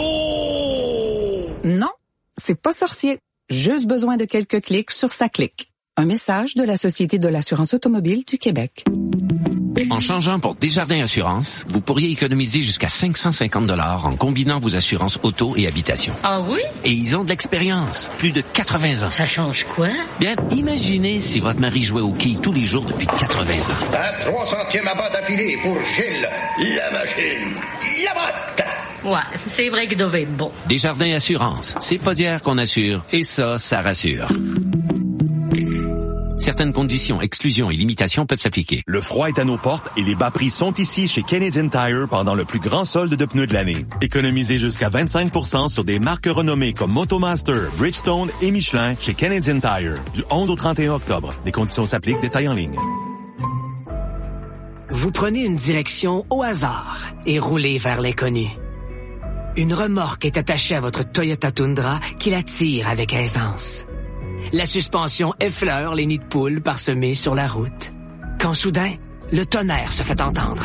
Non, c'est pas sorcier. Juste besoin de quelques clics sur sa clique. Un message de la Société de l'assurance automobile du Québec. En changeant pour Desjardins Assurance, vous pourriez économiser jusqu'à 550 $ en combinant vos assurances auto et habitation. Ah oui? Et ils ont de l'expérience, plus de 80 ans. Ça change quoi? Bien, imaginez si votre mari jouait au quilles tous les jours depuis 80 ans. À 300e à botte à piler pour Gilles, la machine, la botte! Ouais, c'est vrai qu'il devait être bon. Desjardins Assurance, c'est pas d'hier qu'on assure, et ça rassure. Certaines conditions, exclusions et limitations peuvent s'appliquer. Le froid est à nos portes et les bas prix sont ici chez Canadian Tire pendant le plus grand solde de pneus de l'année. Économisez jusqu'à 25% sur des marques renommées comme Motomaster, Bridgestone et Michelin chez Canadian Tire. Du 11 au 31 octobre. Des conditions s'appliquent, détails en ligne. Vous prenez une direction au hasard et roulez vers l'inconnu. Une remorque est attachée à votre Toyota Tundra qui la tire avec aisance. La suspension effleure les nids de poules parsemés sur la route. Quand soudain, le tonnerre se fait entendre.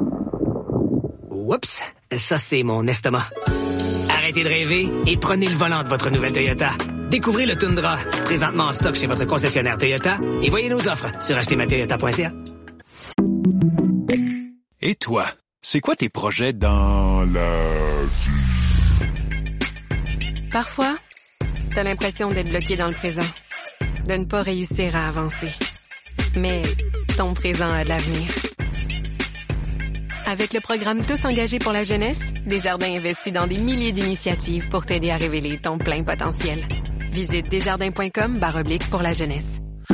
Oups, ça c'est mon estomac. Arrêtez de rêver et prenez le volant de votre nouvelle Toyota. Découvrez le Tundra, présentement en stock chez votre concessionnaire Toyota, et voyez nos offres sur achetermatoyota.ca. Et toi, c'est quoi tes projets dans la vie? Parfois, t'as l'impression d'être bloqué dans le présent, de ne pas réussir à avancer. Mais ton présent a de l'avenir. Avec le programme Tous engagés pour la jeunesse, Desjardins investit dans des milliers d'initiatives pour t'aider à révéler ton plein potentiel. Visite desjardins.com/pour la jeunesse.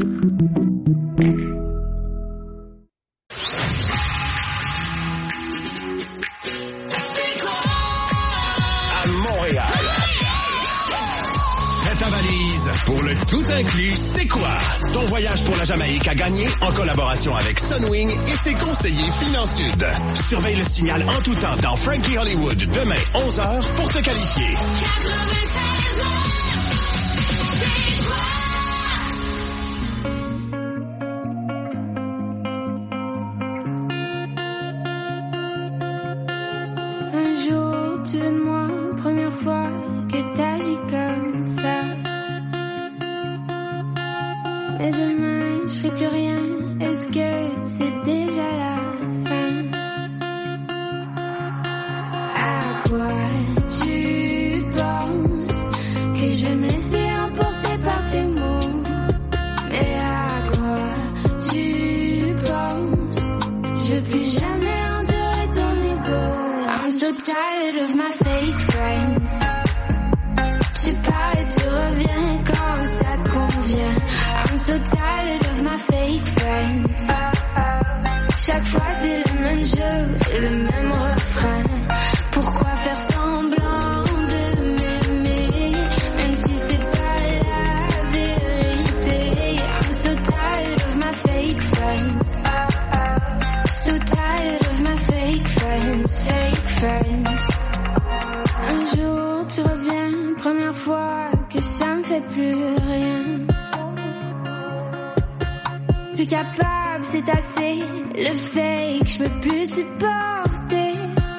À Montréal. Fais ta valise pour le tout inclus C'est quoi? Ton voyage pour la Jamaïque a gagné en collaboration avec Sunwing et ses conseillers FinanceSud. Surveille le signal en tout temps dans Frankie Hollywood demain 11h pour te qualifier. 96 Un jour, tu veux de moi, première fois que t'agis comme ça. Mais demain, je ferai plus rien. Est-ce que c'est déjà la fin? À quoi tu penses? Que je vais me laisser emporter par tes mots? Mais à quoi tu penses? Je veux plus jamais endurer ton ego. I'm so tired of my fake friends. Tu pars et tu reviens quand ça te convient. I'm so tired of my fake friends. Chaque fois c'est le même jeu et le même refrain. Pourquoi faire semblant de m'aimer, même si c'est pas la vérité? I'm so tired of my fake friends. So tired of my fake friends, fake friends. Un jour tu reviens, première fois que ça me fait plus rien. Plus capable, c'est assez. Le fake, je peux plus supporter.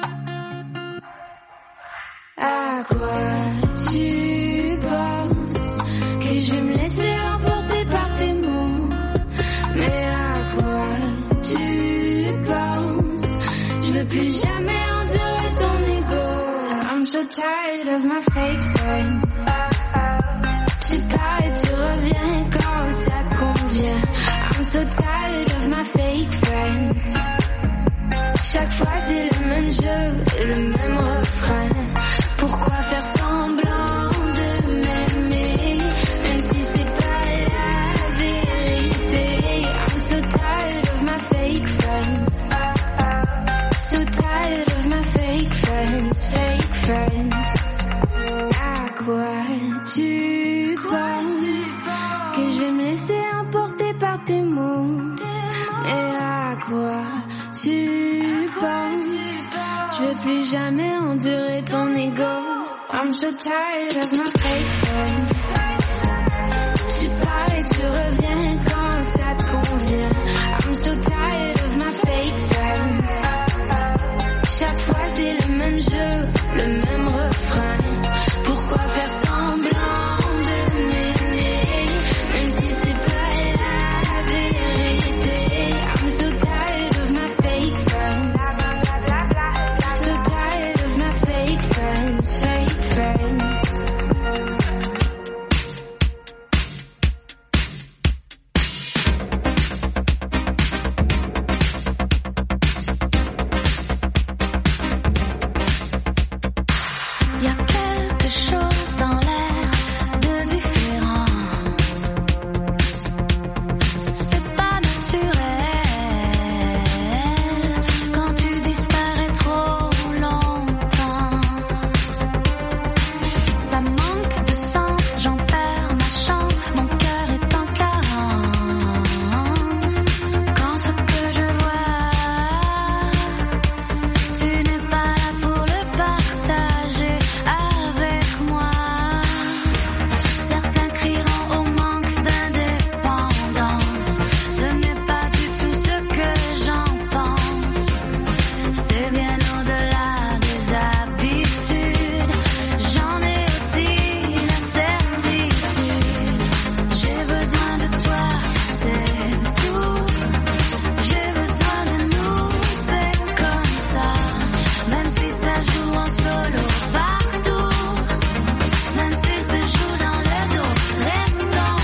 À quoi tu penses? Que je vais me laisser emporter par tes mots? Mais à quoi tu penses? Je veux plus jamais endurer ton ego. I'm so tired of my fake friends. Tu pars et tu reviens quand ça te convient. I'm so tired of my fake friends. Chaque fois c'est le même jeu, le même refrain. Pourquoi faire semblant de m'aimer, même si c'est pas la vérité? I'm so tired of my fake friends. So tired of my fake friends, fake friends. À quoi tu penses que je vais me laisser emporter par tes mots? Et à quoi tu penses? Je veux plus jamais endurer ton ego. I'm so tired of my fake friends. Tu pars et tu reviens quand ça te convient. I'm so tired of my fake friends. Chaque fois c'est le même jeu, le même refrain. Pourquoi faire semblant de m'aimer, même si c'est pas la vérité? I'm so tired of my fake friends. So tired of my fake friends, fake friends. Y a quelque chose dans l'air de différent. C'est pas naturel quand tu disparais trop longtemps. Ça manque de sens, j'en perds ma chance. Mon cœur est en carence. Quand ce que je vois, tu n'es pas là pour le partager avec moi. Certains crieront au manque d'indépendance. Ce n'est pas du tout ce que j'en pense. C'est bien au-delà des habitudes. J'en ai aussi la certitude. J'ai besoin de toi, c'est tout. J'ai besoin de nous, c'est comme ça. Même si ça joue en solo partout, même si se joue dans le dos, restons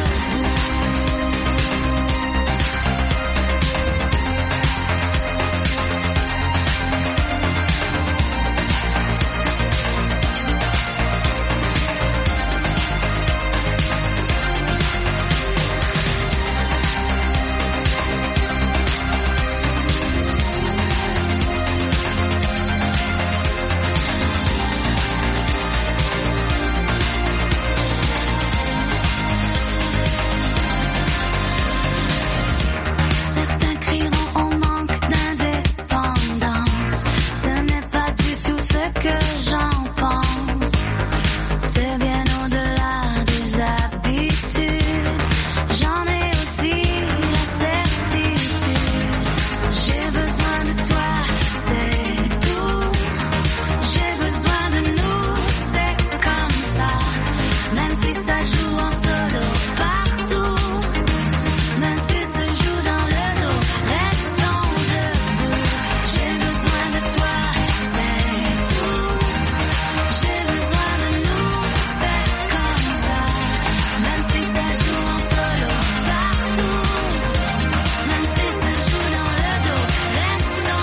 Certains crieront au manque d'indépendance. Ce n'est pas du tout ce que j'en pense. C'est bien au-delà des habitudes. J'en ai aussi la certitude. J'ai besoin de toi, c'est tout. J'ai besoin de nous, c'est comme ça. Même si ça joue en solo partout, même si se joue dans le dos, restons debout. J'ai besoin de toi, c'est tout. J'ai besoin de nous, c'est comme ça. Même si ça joue en solo partout, même si se joue dans le dos, restons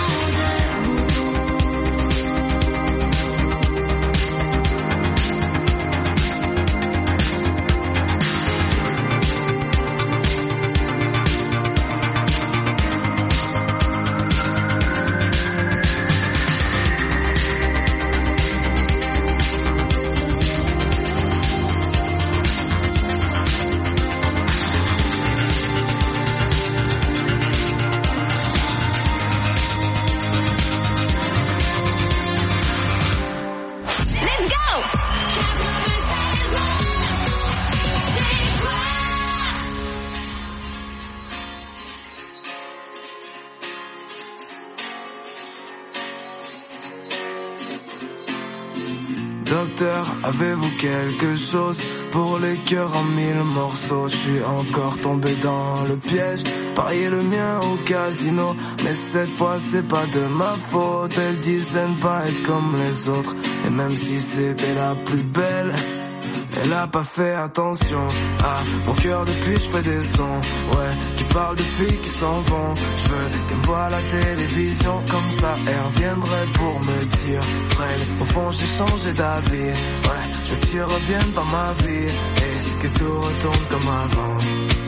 Let's go! Docteur, avez-vous quelque chose pour les cœurs en 1000 morceaux? Je suis encore tombé dans le piège, parier le mien au casino. Mais cette fois c'est pas de ma faute, elles disent ne pas être comme les autres. Et même si c'était la plus belle, Elle a pas fait attention à mon cœur depuis je fais des sons. Ouais, qui parle de filles qui s'en vont. Je veux qu'elle me voie à la télévision. Comme ça elle reviendrait pour me dire Fred, au fond j'ai changé d'avis. Ouais, je veux que tu reviennes dans ma vie et que tout retourne comme avant.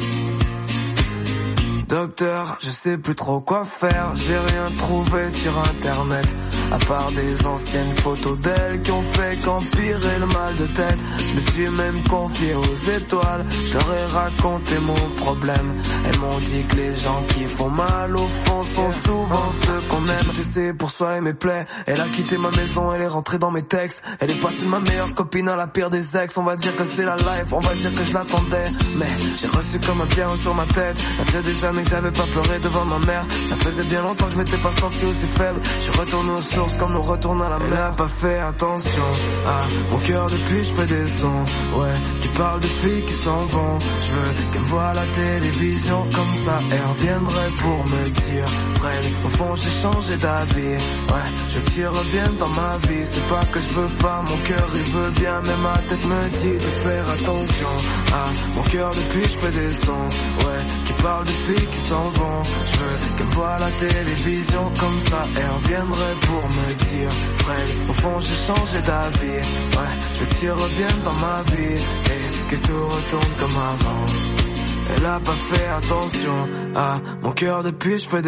Docteur, je sais plus trop quoi faire, j'ai rien trouvé sur internet, à part des anciennes photos d'elle qui ont fait qu'empirer le mal de tête. Je me suis même confié aux étoiles, je leur ai raconté mon problème. Elles m'ont dit que les gens qui font mal au fond sont souvent ceux qu'on aime. J'ai tout essayé pour soigner mes plaies, elle a quitté ma maison, elle est rentrée dans mes textes. Elle est passée de ma meilleure copine à la pire des ex. On va dire que c'est la life, on va dire que je l'attendais, mais j'ai reçu comme un pierre sur ma tête. Ça fait des années que j'avais pas pleuré devant ma mère. Ça faisait bien longtemps que je m'étais pas senti aussi faible. Je suis retourné aux sources comme nous retourne à la mer. Elle a pas fait attention à mon cœur depuis je fais des sons. Ouais, qui parle de filles qui s'en vont. Je veux qu'elle me voie à la télévision. Comme ça elle reviendrait pour me dire Fred, au fond j'ai changé d'avis. Ouais, je veux que tu reviennes dans ma vie. C'est pas que je veux pas, mon cœur il veut bien, mais ma tête me dit de faire attention à mon cœur depuis je fais des sons. Ouais, qui parle de filles qui s'en vont. Je veux qu'elle me voie à la télévision. Comme ça elle reviendrait pour me dire Fred, au fond j'ai changé d'avis. Ouais, je veux que tu reviennes dans ma vie et que tout retourne comme avant. Elle a pas fait attention à mon cœur depuis je fais des